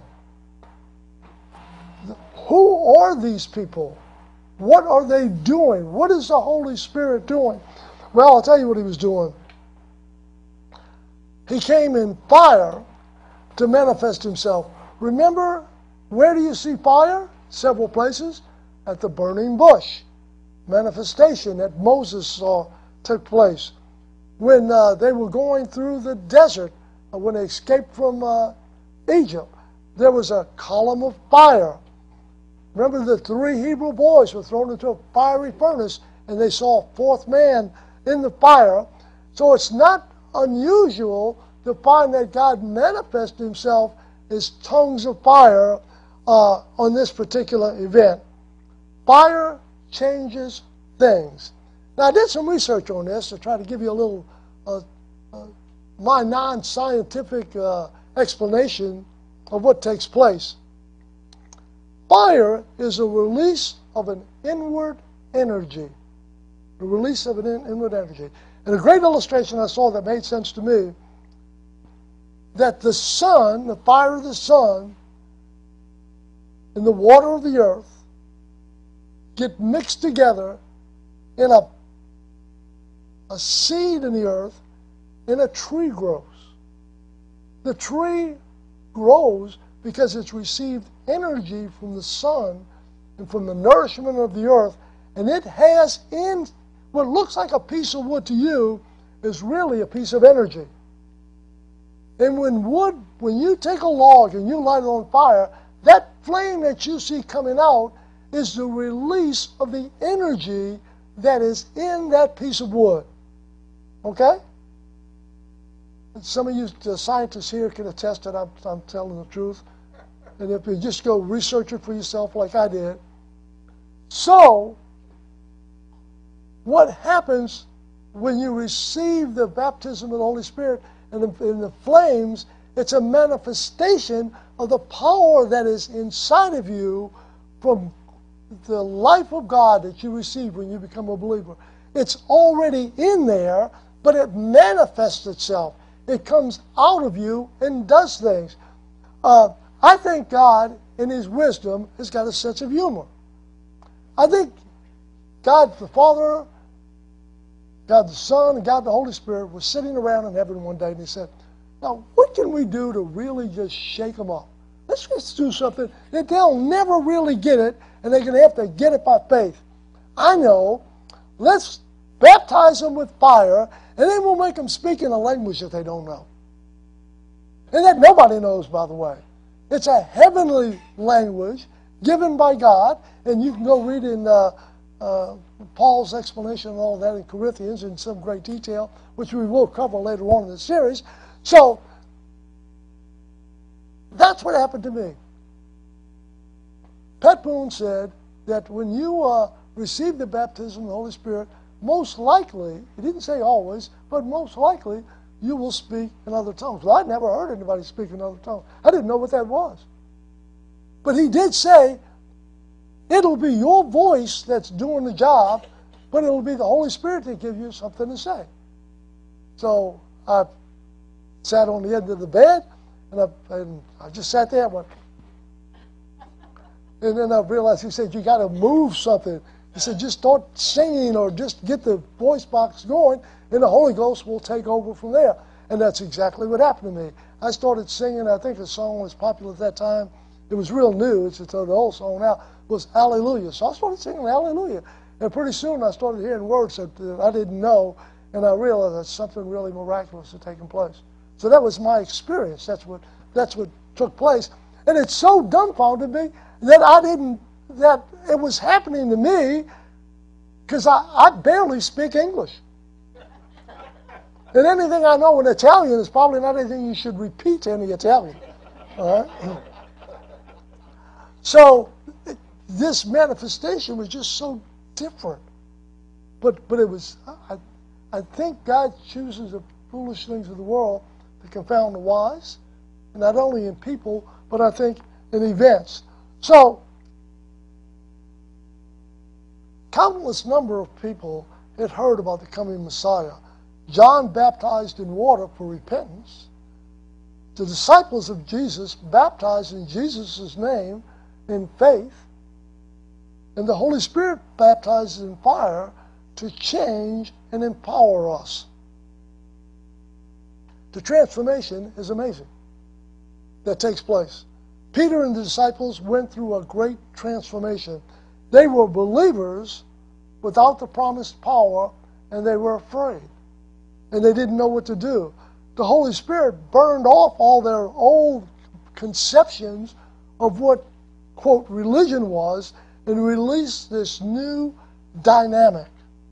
Who are these people? What are they doing? What is the Holy Spirit doing? Well, I'll tell you what he was doing. He came in fire to manifest himself. Remember, where do you see fire? Several places. At the burning bush. Manifestation that Moses saw took place. When uh, they were going through the desert, uh, when they escaped from uh, Egypt, there was a column of fire. Remember, the three Hebrew boys were thrown into a fiery furnace, and they saw a fourth man in the fire. So it's not unusual to find that God manifested himself as tongues of fire uh, on this particular event. Fire changes things. Now, I did some research on this to try to give you a little, uh, uh, my non-scientific uh, explanation of what takes place. Fire is a release of an inward energy. The release of an in inward energy. And a great illustration I saw that made sense to me, that the sun, the fire of the sun, and the water of the earth get mixed together in a, a seed in the earth, and a tree grows. The tree grows because it's received energy from the sun and from the nourishment of the earth, and it has in what looks like a piece of wood to you is really a piece of energy. And when wood, when you take a log and you light it on fire, that flame that you see coming out is the release of the energy that is in that piece of wood. Okay? And some of you the scientists here can attest that I'm, I'm telling the truth. And if you just go research it for yourself like I did. So, what happens when you receive the baptism of the Holy Spirit and the, and the flames, it's a manifestation of the power that is inside of you from the life of God that you receive when you become a believer. It's already in there, but it manifests itself. It comes out of you and does things. Uh, I think God, in His wisdom, has got a sense of humor. I think God the Father, God the Son, and God the Holy Spirit were sitting around in heaven one day, and He said, now, what can we do to really just shake them up? Let's just do something that they'll never really get it, and they're going to have to get it by faith. I know. Let's baptize them with fire, and then we'll make them speak in a language that they don't know. And that nobody knows, by the way. It's a heavenly language given by God, and you can go read in uh, uh, Paul's explanation of all that in Corinthians in some great detail, which we will cover later on in the series. So, that's what happened to me. Pat Boone said that when you uh, receive the baptism of the Holy Spirit, most likely, he didn't say always, but most likely, you will speak in other tongues. Well, I'd never heard anybody speak in other tongues. I didn't know what that was. But he did say, it'll be your voice that's doing the job, but it'll be the Holy Spirit that gives you something to say. So I sat on the end of the bed, and I, and I just sat there and went, and then I realized, he said, you got to move something. He said, just start singing or just get the voice box going, and the Holy Ghost will take over from there. And that's exactly what happened to me. I started singing. I think the song was popular at that time. It was real new. It's the old song now. It was Hallelujah. So I started singing Hallelujah. And pretty soon I started hearing words that, that I didn't know, and I realized that something really miraculous had taken place. So that was my experience. That's what, that's what took place. And it so dumbfounded me that I didn't, that it was happening to me because I, I barely speak English. And anything I know in Italian is probably not anything you should repeat to any Italian. All right? So this manifestation was just so different. but but it was, I, I think God chooses the foolish things of the world to confound the wise, not only in people, but I think in events. So, countless number of people had heard about the coming Messiah. John baptized in water for repentance. The disciples of Jesus baptized in Jesus' name in faith. And the Holy Spirit baptizes in fire to change and empower us. The transformation is amazing that takes place. Peter and the disciples went through a great transformation. They were believers without the promised power, and they were afraid. And they didn't know what to do. The Holy Spirit burned off all their old conceptions of what, quote, religion was, and released this new dynamic.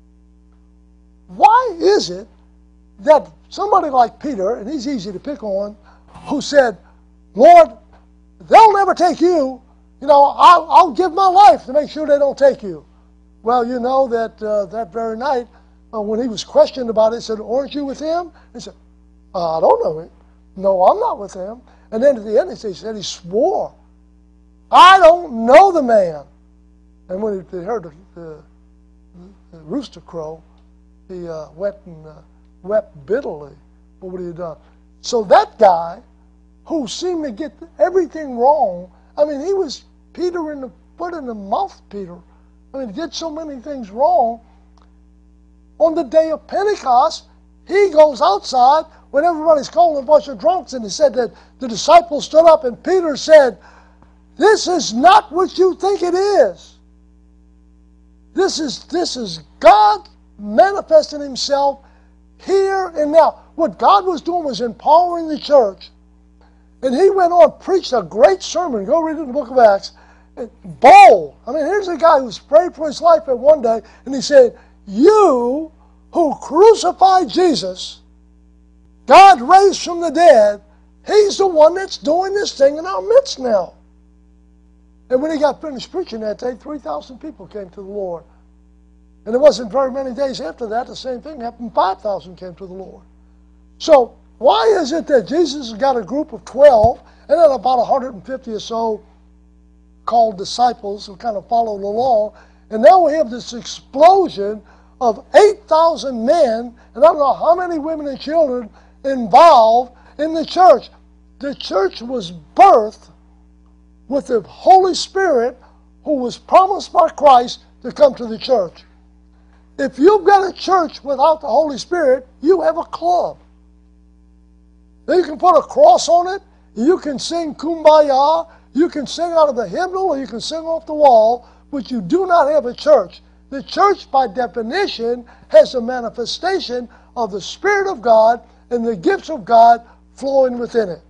Why is it that somebody like Peter, and he's easy to pick on, who said, Lord, they'll never take you. You know, I'll, I'll give my life to make sure they don't take you. Well, you know that uh, that very night, uh, when he was questioned about it, he said, aren't you with him? He said, uh, I don't know him. No, I'm not with him. And then at the end, he said, he swore, I don't know the man. And when he heard the, the, the rooster crow, he uh, went and uh, wept bitterly for what he had done. So that guy, who seemed to get everything wrong, I mean, he was Peter in the foot in the mouth, Peter. I mean, he did so many things wrong. On the day of Pentecost, he goes outside when everybody's calling a bunch of drunks, and he said that the disciples stood up, and Peter said, this is not what you think it is. This is, this is God manifesting himself here and now. What God was doing was empowering the church. And he went on, preached a great sermon. Go read it in the book of Acts. Bold. I mean, here's a guy who's prayed for his life at one day, and he said, you who crucified Jesus, God raised from the dead, he's the one that's doing this thing in our midst now. And when he got finished preaching that day, three thousand people came to the Lord. And it wasn't very many days after that, the same thing happened, five thousand came to the Lord. So, why is it that Jesus has got a group of twelve, and then about one hundred fifty or so called disciples who kind of followed along, and now we have this explosion of eight thousand men, and I don't know how many women and children involved in the church. The church was birthed with the Holy Spirit who was promised by Christ to come to the church. If you've got a church without the Holy Spirit, you have a club. Now you can put a cross on it, you can sing Kumbaya, you can sing out of the hymnal, or you can sing off the wall, but you do not have a church. The church, by definition, has a manifestation of the Spirit of God and the gifts of God flowing within it.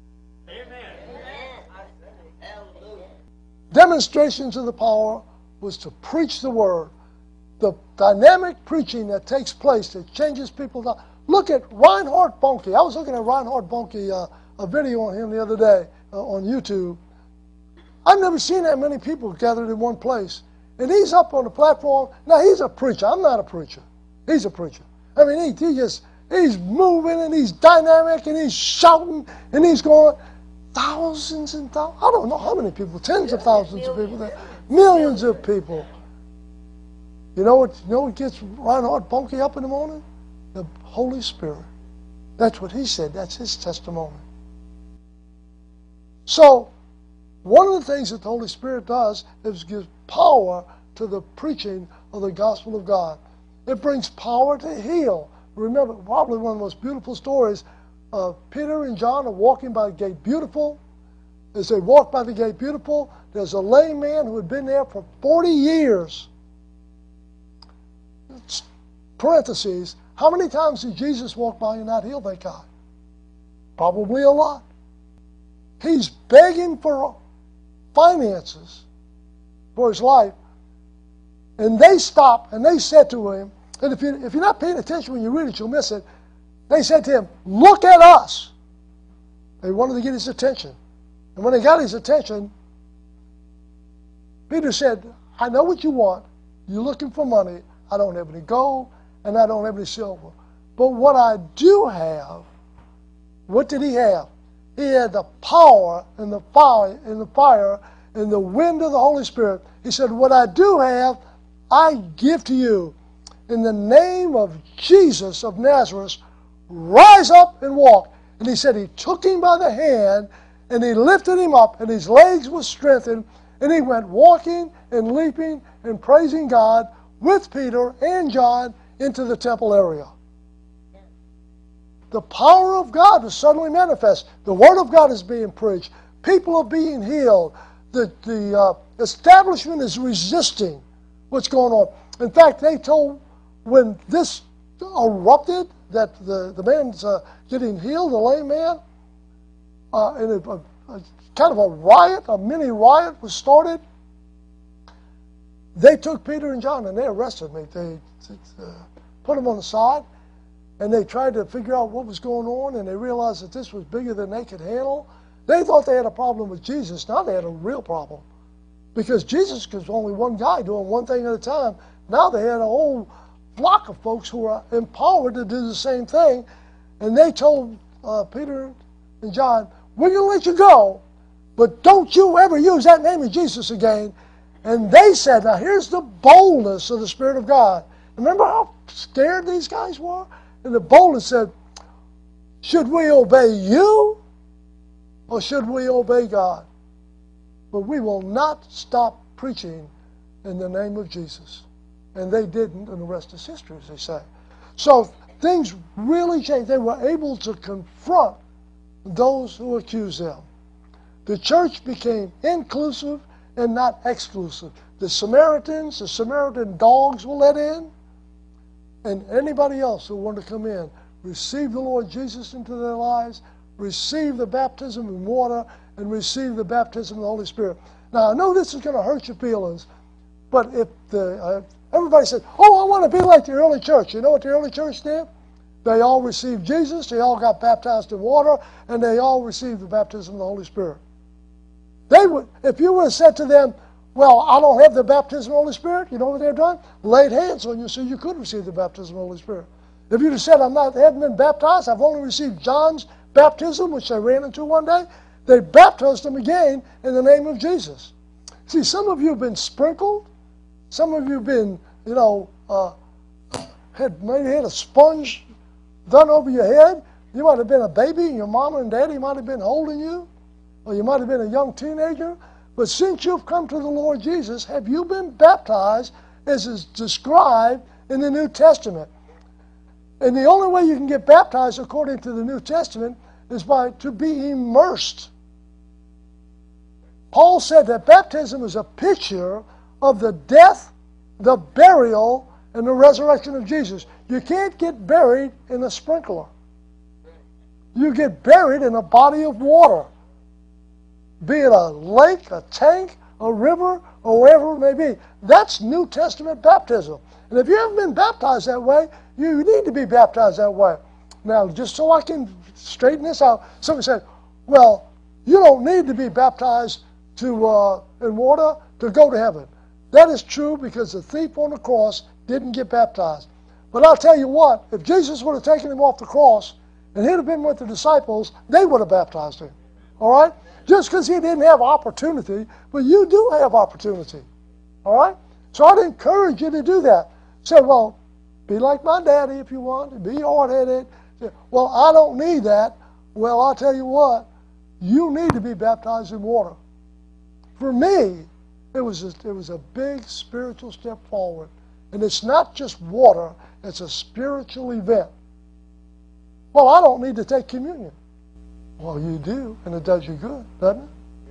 Demonstrations of the power was to preach the word. The dynamic preaching that takes place that changes people's lives. Look at Reinhard Bonnke. I was looking at Reinhard Bonnke, uh, a video on him the other day uh, on YouTube. I've never seen that many people gathered in one place. And he's up on the platform. Now, he's a preacher. I'm not a preacher. He's a preacher. I mean, he, he just, he's moving and he's dynamic and he's shouting and he's going. Thousands and thousands. I don't know how many people. Tens of thousands of people. There. Millions of people. You know what? You know what gets Reinhard Bonnke up in the morning? The Holy Spirit. That's what he said. That's his testimony. So, one of the things that the Holy Spirit does is gives power to the preaching of the gospel of God. It brings power to heal. Remember, probably one of the most beautiful stories. Uh, Peter and John are walking by the gate beautiful. As they walk by the gate beautiful, there's a lame man who had been there for forty years. It's parentheses, how many times did Jesus walk by and not heal that guy? Probably a lot. He's begging for finances for his life. And they stopped and they said to him, and if, you, if you're not paying attention when you read it, you'll miss it. They said to him, look at us. They wanted to get his attention. And when they got his attention, Peter said, I know what you want. You're looking for money. I don't have any gold, and I don't have any silver. But what I do have, what did he have? He had the power and the fire and the fire and the wind of the Holy Spirit. He said, what I do have, I give to you. In the name of Jesus of Nazareth, rise up and walk. And he said he took him by the hand and he lifted him up, and his legs were strengthened, and he went walking and leaping and praising God with Peter and John into the temple area. The power of God was suddenly manifest. The Word of God is being preached. People are being healed. The, the uh, establishment is resisting what's going on. In fact, they told, when this erupted, that the, the man's uh, getting healed, the lame man, uh, and a, a, a kind of a riot, a mini riot was started. They took Peter and John and they arrested me. They uh, put them on the side, and they tried to figure out what was going on, and they realized that this was bigger than they could handle. They thought they had a problem with Jesus. Now they had a real problem, because Jesus was only one guy doing one thing at a time. Now they had a whole flock of folks who were empowered to do the same thing, and they told uh, Peter and John, we're going to let you go, but don't you ever use that name of Jesus again. And they said, now here's the boldness of the Spirit of God. Remember how scared these guys were? And the boldness said, should we obey you or should we obey God? But we will not stop preaching in the name of Jesus. And they didn't, and the rest is history, as they say. So things really changed. They were able to confront those who accused them. The church became inclusive and not exclusive. The Samaritans, the Samaritan dogs were let in, and anybody else who wanted to come in, receive the Lord Jesus into their lives, receive the baptism in water, and receive the baptism of the Holy Spirit. Now, I know this is going to hurt your feelings, but if the uh, everybody said, oh, I want to be like the early church. You know what the early church did? They all received Jesus, they all got baptized in water, and they all received the baptism of the Holy Spirit. They would, if you would have said to them, well, I don't have the baptism of the Holy Spirit, you know what they've done? Laid hands on you so you could receive the baptism of the Holy Spirit. If you'd have said, I'm not, haven't been baptized, I've only received John's baptism, which they ran into one day, they baptized them again in the name of Jesus. See, some of you have been sprinkled, some of you have been, you know, uh, had maybe had a sponge done over your head. You might have been a baby, and your mama and daddy might have been holding you, or you might have been a young teenager. But since you've come to the Lord Jesus, have you been baptized as is described in the New Testament? And the only way you can get baptized according to the New Testament is by to be immersed. Paul said that baptism is a picture of the death, the burial, and the resurrection of Jesus. You can't get buried in a sprinkler. You get buried in a body of water, be it a lake, a tank, a river, or wherever it may be. That's New Testament baptism. And if you haven't been baptized that way, you need to be baptized that way. Now, just so I can straighten this out, somebody said, well, you don't need to be baptized to uh, in water to go to heaven. That is true, because the thief on the cross didn't get baptized. But I'll tell you what, if Jesus would have taken him off the cross and he'd have been with the disciples, they would have baptized him. All right? Just because he didn't have opportunity, but you do have opportunity. All right? So I'd encourage you to do that. Say, well, be like my daddy if you want. Be hard-headed. Well, I don't need that. Well, I'll tell you what, you need to be baptized in water. For me, it was a, it was a big spiritual step forward. And it's not just water, it's a spiritual event. Well, I don't need to take communion. Well, you do, and it does you good, doesn't it?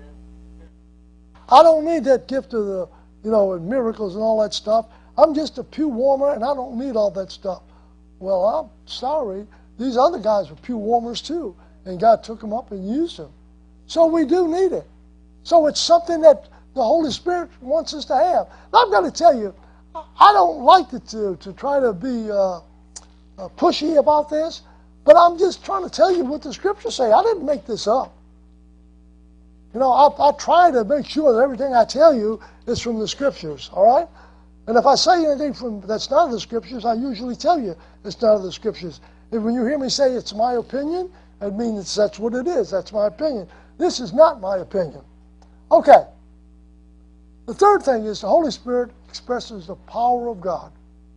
I don't need that gift of the, you know, and miracles and all that stuff. I'm just a pew warmer, and I don't need all that stuff. Well, I'm sorry. These other guys were pew warmers too, and God took them up and used them. So we do need it. So it's something that the Holy Spirit wants us to have. Now, I've got to tell you, I don't like to, to, to try to be uh, uh, pushy about this, but I'm just trying to tell you what the Scriptures say. I didn't make this up. You know, I, I try to make sure that everything I tell you is from the Scriptures, all right? And if I say anything from that's not of the Scriptures, I usually tell you it's not of the Scriptures. If when you hear me say it's my opinion, it means that's what it is. That's my opinion. This is not my opinion. Okay. The third thing is the Holy Spirit expresses the power of God.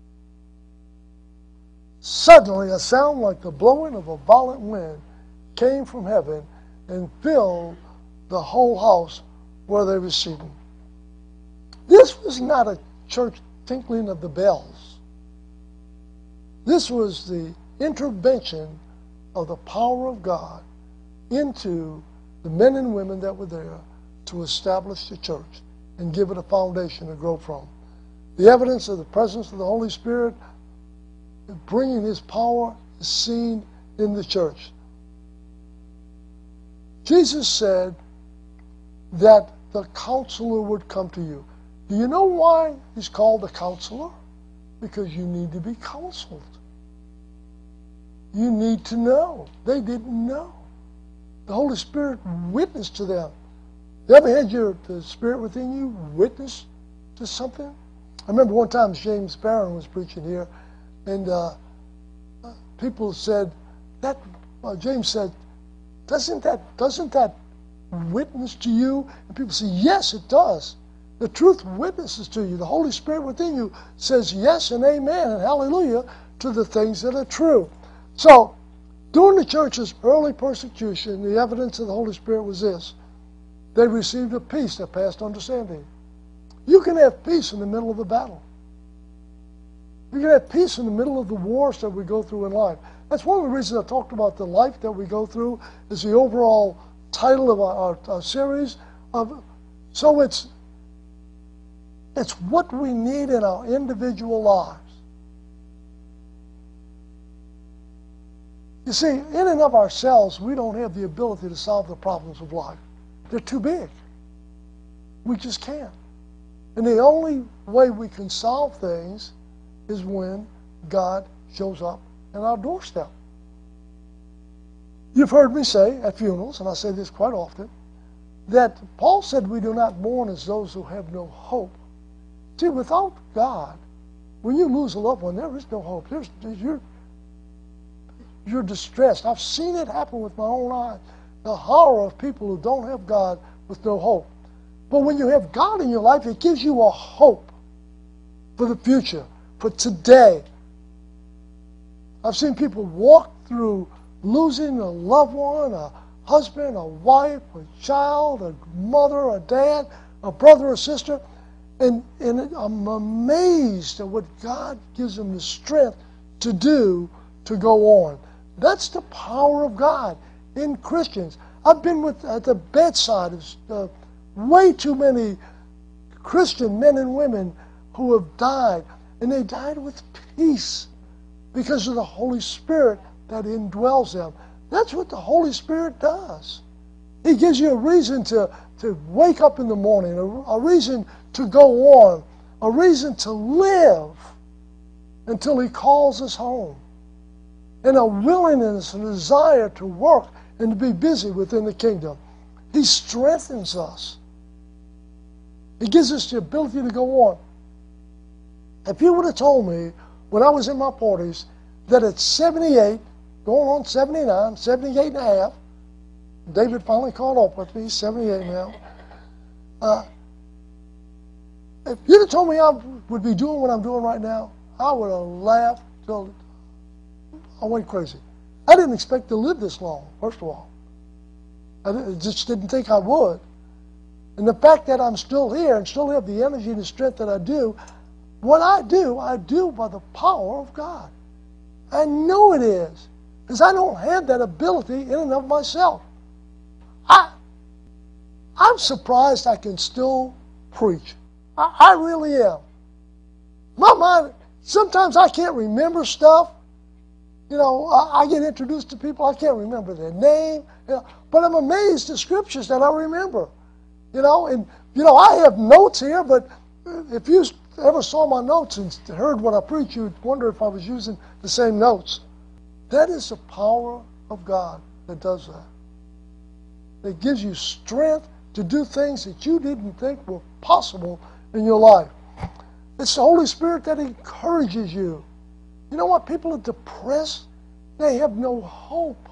Suddenly, a sound like the blowing of a violent wind came from heaven and filled the whole house where they were sitting. This was not a church tinkling of the bells. This was the intervention of the power of God into the men and women that were there to establish the church and give it a foundation to grow from. The evidence of the presence of the Holy Spirit bringing His power is seen in the church. Jesus said that the counselor would come to you. Do you know why He's called the counselor? Because you need to be counseled. You need to know. They didn't know. The Holy Spirit witnessed to them. You ever had your the Spirit within you witness to something? I remember one time James Barron was preaching here, and uh, people said that uh, James said, "Doesn't that doesn't that witness to you?" And people say, "Yes, it does." The truth witnesses to you. The Holy Spirit within you says yes and amen and hallelujah to the things that are true. So, during the church's early persecution, the evidence of the Holy Spirit was this. They received a peace that passed understanding. You can have peace in the middle of a battle. You can have peace in the middle of the wars that we go through in life. That's one of the reasons I talked about the life that we go through is the overall title of our, our, our series. Of, so it's It's what we need in our individual lives. You see, in and of ourselves, we don't have the ability to solve the problems of life. They're too big. We just can't. And the only way we can solve things is when God shows up at our doorstep. You've heard me say at funerals, and I say this quite often, that Paul said we do not mourn as those who have no hope. See, without God, when you lose a loved one, there is no hope. There's, you're, you're distressed. I've seen it happen with my own eyes. The horror of people who don't have God with no hope. But when you have God in your life, it gives you a hope for the future, for today. I've seen people walk through losing a loved one, a husband, a wife, a child, a mother, a dad, a brother or sister, and, and I'm amazed at what God gives them the strength to do to go on. That's the power of God in Christians. I've been with at the bedside of uh, way too many Christian men and women who have died, and they died with peace because of the Holy Spirit that indwells them. That's what the Holy Spirit does. He gives you a reason to, to wake up in the morning, a, a reason to go on, a reason to live until He calls us home, and a willingness and desire to work and to be busy within the kingdom. He strengthens us. He gives us the ability to go on. If you would have told me when I was in my forties that at seventy-eight, going on seventy-nine, seventy-eight and a half, David finally caught up with me, he's seventy-eight now. Uh, if you'd have told me I would be doing what I'm doing right now, I would have laughed till I went crazy. I didn't expect to live this long, first of all. I just didn't think I would. And the fact that I'm still here and still have the energy and the strength that I do, what I do, I do by the power of God. I know it is, because I don't have that ability in and of myself. I, I'm surprised I can still preach. I, I really am. My mind, sometimes I can't remember stuff. You know, I, I get introduced to people, I can't remember their name, you know, but I'm amazed at scriptures that I remember. You know, and, you know, I have notes here, but if you ever saw my notes and heard what I preach, you'd wonder if I was using the same notes. That is the power of God that does that. It gives you strength to do things that you didn't think were possible in your life. It's the Holy Spirit that encourages you. You know what? People are depressed. They have no hope.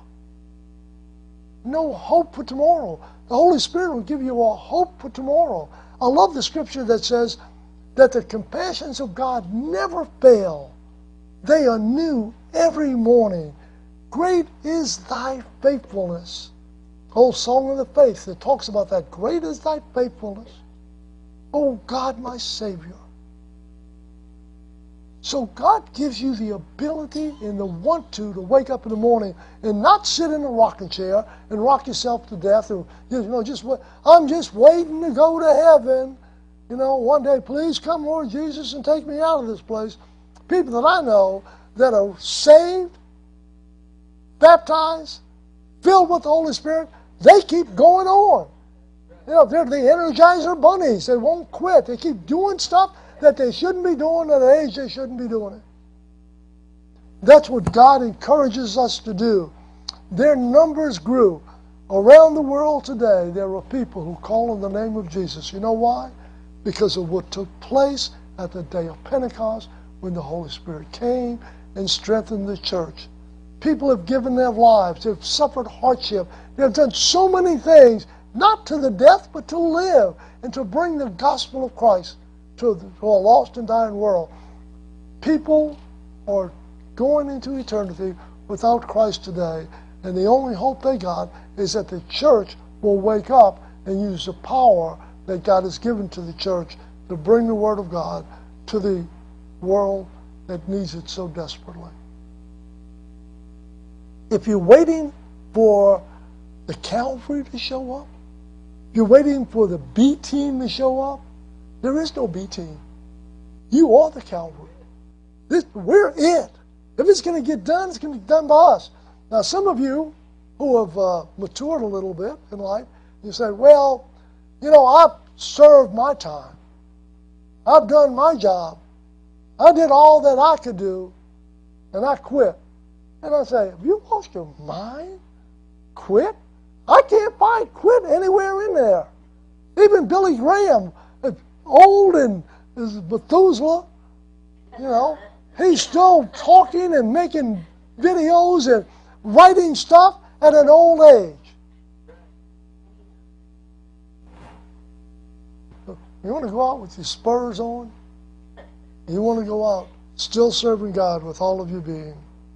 No hope for tomorrow. The Holy Spirit will give you a hope for tomorrow. I love the scripture that says that the compassions of God never fail. They are new every morning. Great is thy faithfulness. Whole song of the faith that talks about that. Great is thy faithfulness. Oh God, my Savior. So God gives you the ability and the want to to wake up in the morning and not sit in a rocking chair and rock yourself to death. Or, you know, just I'm just waiting to go to heaven. You know, one day, please come, Lord Jesus, and take me out of this place. People that I know that are saved, baptized, filled with the Holy Spirit, they keep going on. You know, they're the Energizer bunnies. They won't quit. They keep doing stuff that they shouldn't be doing at an age they shouldn't be doing it. That's what God encourages us to do. Their numbers grew. Around the world today, there are people who call on the name of Jesus. You know why? Because of what took place at the day of Pentecost when the Holy Spirit came and strengthened the church. People have given their lives. They've suffered hardship. They've done so many things, not to the death, but to live and to bring the gospel of Christ to, the, to a lost and dying world. People are going into eternity without Christ today, and the only hope they got is that the church will wake up and use the power that God has given to the church to bring the Word of God to the world that needs it so desperately. If you're waiting for the Calvary to show up, if you're waiting for the B team to show up, there is no B team. You are the Calvary. This, we're it. If it's going to get done, it's going to get done by us. Now, some of you who have uh, matured a little bit in life, you say, well, you know, I've served my time. I've done my job. I did all that I could do, and I quit. And I say, have you lost your mind? Quit? I can't find quit anywhere in there. Even Billy Graham, old and is Methuselah, you know, he's still talking and making videos and writing stuff at an old age. You want to go out with your spurs on? You want to go out still serving God with all of your being.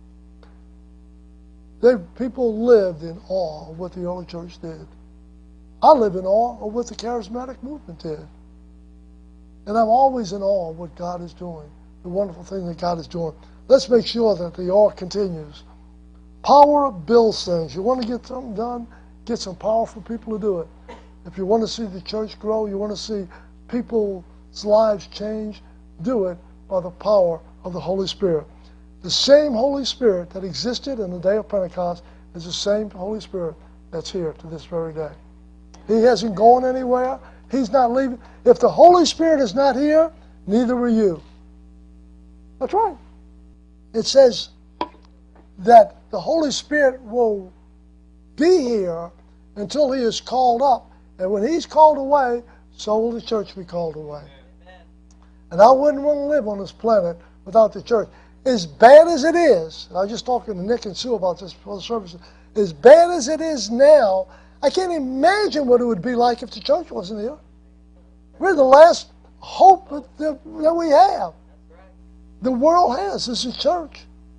They, people lived in awe of what the early church did. I live in awe of what the charismatic movement did. And I'm always in awe of what God is doing, the wonderful thing that God is doing. Let's make sure that the awe continues. Power builds things. You want to get something done, get some powerful people to do it. If you want to see the church grow, you want to see people's lives change, do it by the power of the Holy Spirit. The same Holy Spirit that existed in the day of Pentecost is the same Holy Spirit that's here to this very day. He hasn't gone anywhere. He's not leaving. If the Holy Spirit is not here, neither are you. That's right. It says that the Holy Spirit will be here until He is called up. And when He's called away, so will the church be called away. Amen. And I wouldn't want to live on this planet without the church. As bad as it is, I was just talking to Nick and Sue about this before the service, as bad as it is now, I can't imagine what it would be like if the church wasn't here. We're the last hope that, that we have. The world has is the church.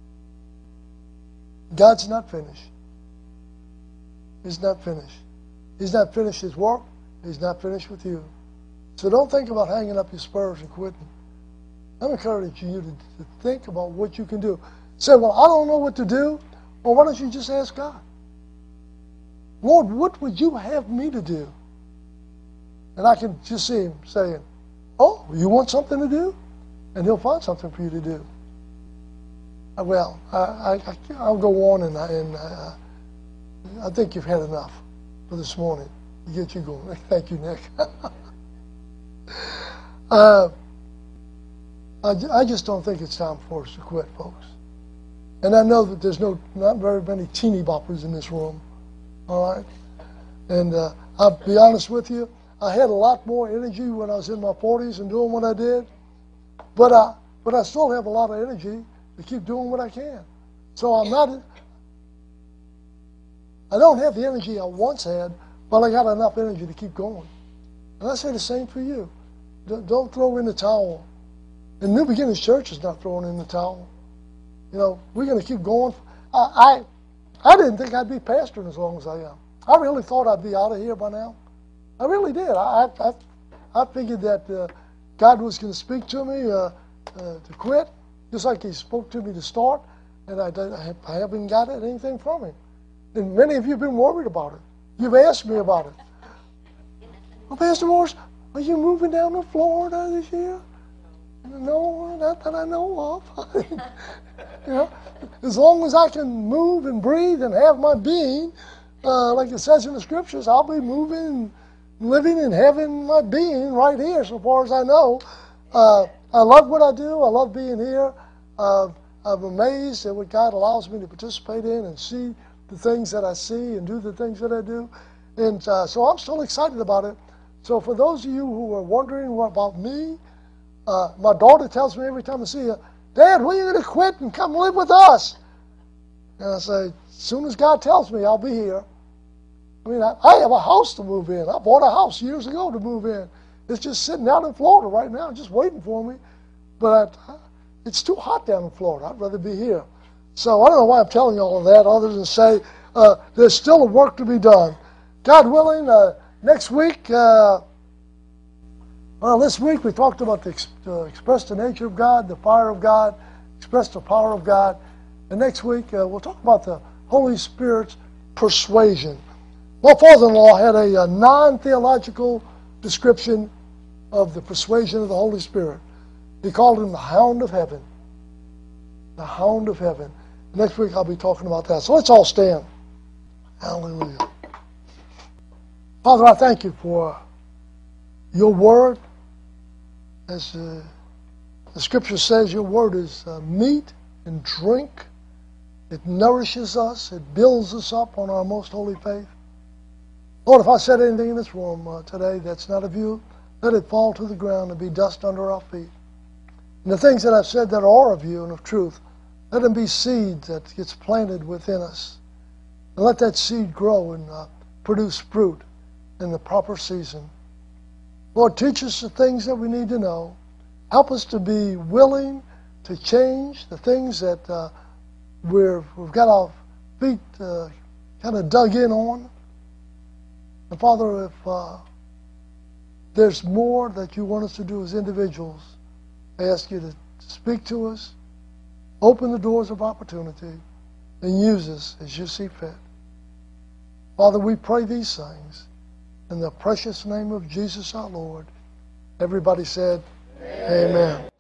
God's not finished. He's not finished. He's not finished His work. He's not finished with you. So don't think about hanging up your spurs and quitting. I'm encouraging you to, to think about what you can do. Say, well, I don't know what to do. Well, why don't you just ask God? Lord, what would you have me to do? And I can just see Him saying, oh, you want something to do? And He'll find something for you to do. Well, I, I, I'll go on, and, I, and uh, I think you've had enough for this morning to get you going. Thank you, Nick. uh, I, I just don't think it's time for us to quit, folks. And I know that there's no not very many teeny boppers in this room, all right? And uh, I'll be honest with you, I had a lot more energy when I was in my forties and doing what I did. but I, but I still have a lot of energy to keep doing what I can. So I'm not, I don't have the energy I once had, but I got enough energy to keep going. And I say the same for you. Don't throw in the towel. And New Beginnings Church is not throwing in the towel. You know, we're going to keep going. I, I, I didn't think I'd be pastoring as long as I am. I really thought I'd be out of here by now. I really did. I, I, I figured that uh, God was going to speak to me uh, uh, to quit, just like He spoke to me to start, and I, I haven't got anything from Him. And many of you have been worried about it. You've asked me about it. Well, Pastor Morris, are you moving down to Florida this year? No, not that I know of. You know, as long as I can move and breathe and have my being, uh, like it says in the Scriptures, I'll be moving, living, and having my being right here, so far as I know. Uh, I love what I do. I love being here. Uh, I'm amazed at what God allows me to participate in and see the things that I see and do the things that I do. And uh, so I'm still excited about it. So for those of you who are wondering what about me, uh, my daughter tells me every time I see her, Dad, when are you going to quit and come live with us? And I say, as soon as God tells me, I'll be here. I mean, I, I have a house to move in. I bought a house years ago to move in. It's just sitting out in Florida right now, just waiting for me. But I, it's too hot down in Florida. I'd rather be here. So I don't know why I'm telling you all of that, other than to say uh, there's still a work to be done. God willing, uh, next week, uh, well, this week we talked about the uh, express the nature of God, the fire of God, express the power of God. And next week uh, we'll talk about the Holy Spirit's persuasion. My father-in-law had a, a non-theological description of the persuasion of the Holy Spirit. He called him the hound of heaven. The hound of heaven. Next week I'll be talking about that. So let's all stand. Hallelujah. Father, I thank you for your word. As uh, the Scripture says, your word is uh, meat and drink. It nourishes us. It builds us up on our most holy faith. Lord, if I said anything in this room uh, today that's not of you, let it fall to the ground and be dust under our feet. And the things that I've said that are of you and of truth, let them be seed that gets planted within us. And let that seed grow and uh, produce fruit in the proper season. Lord, teach us the things that we need to know. Help us to be willing to change the things that uh, we're, we've got our feet uh, kind of dug in on. And Father, if uh, there's more that you want us to do as individuals, I ask you to speak to us, open the doors of opportunity, and use us as you see fit. Father, we pray these things in the precious name of Jesus our Lord. Everybody said, Amen. Amen.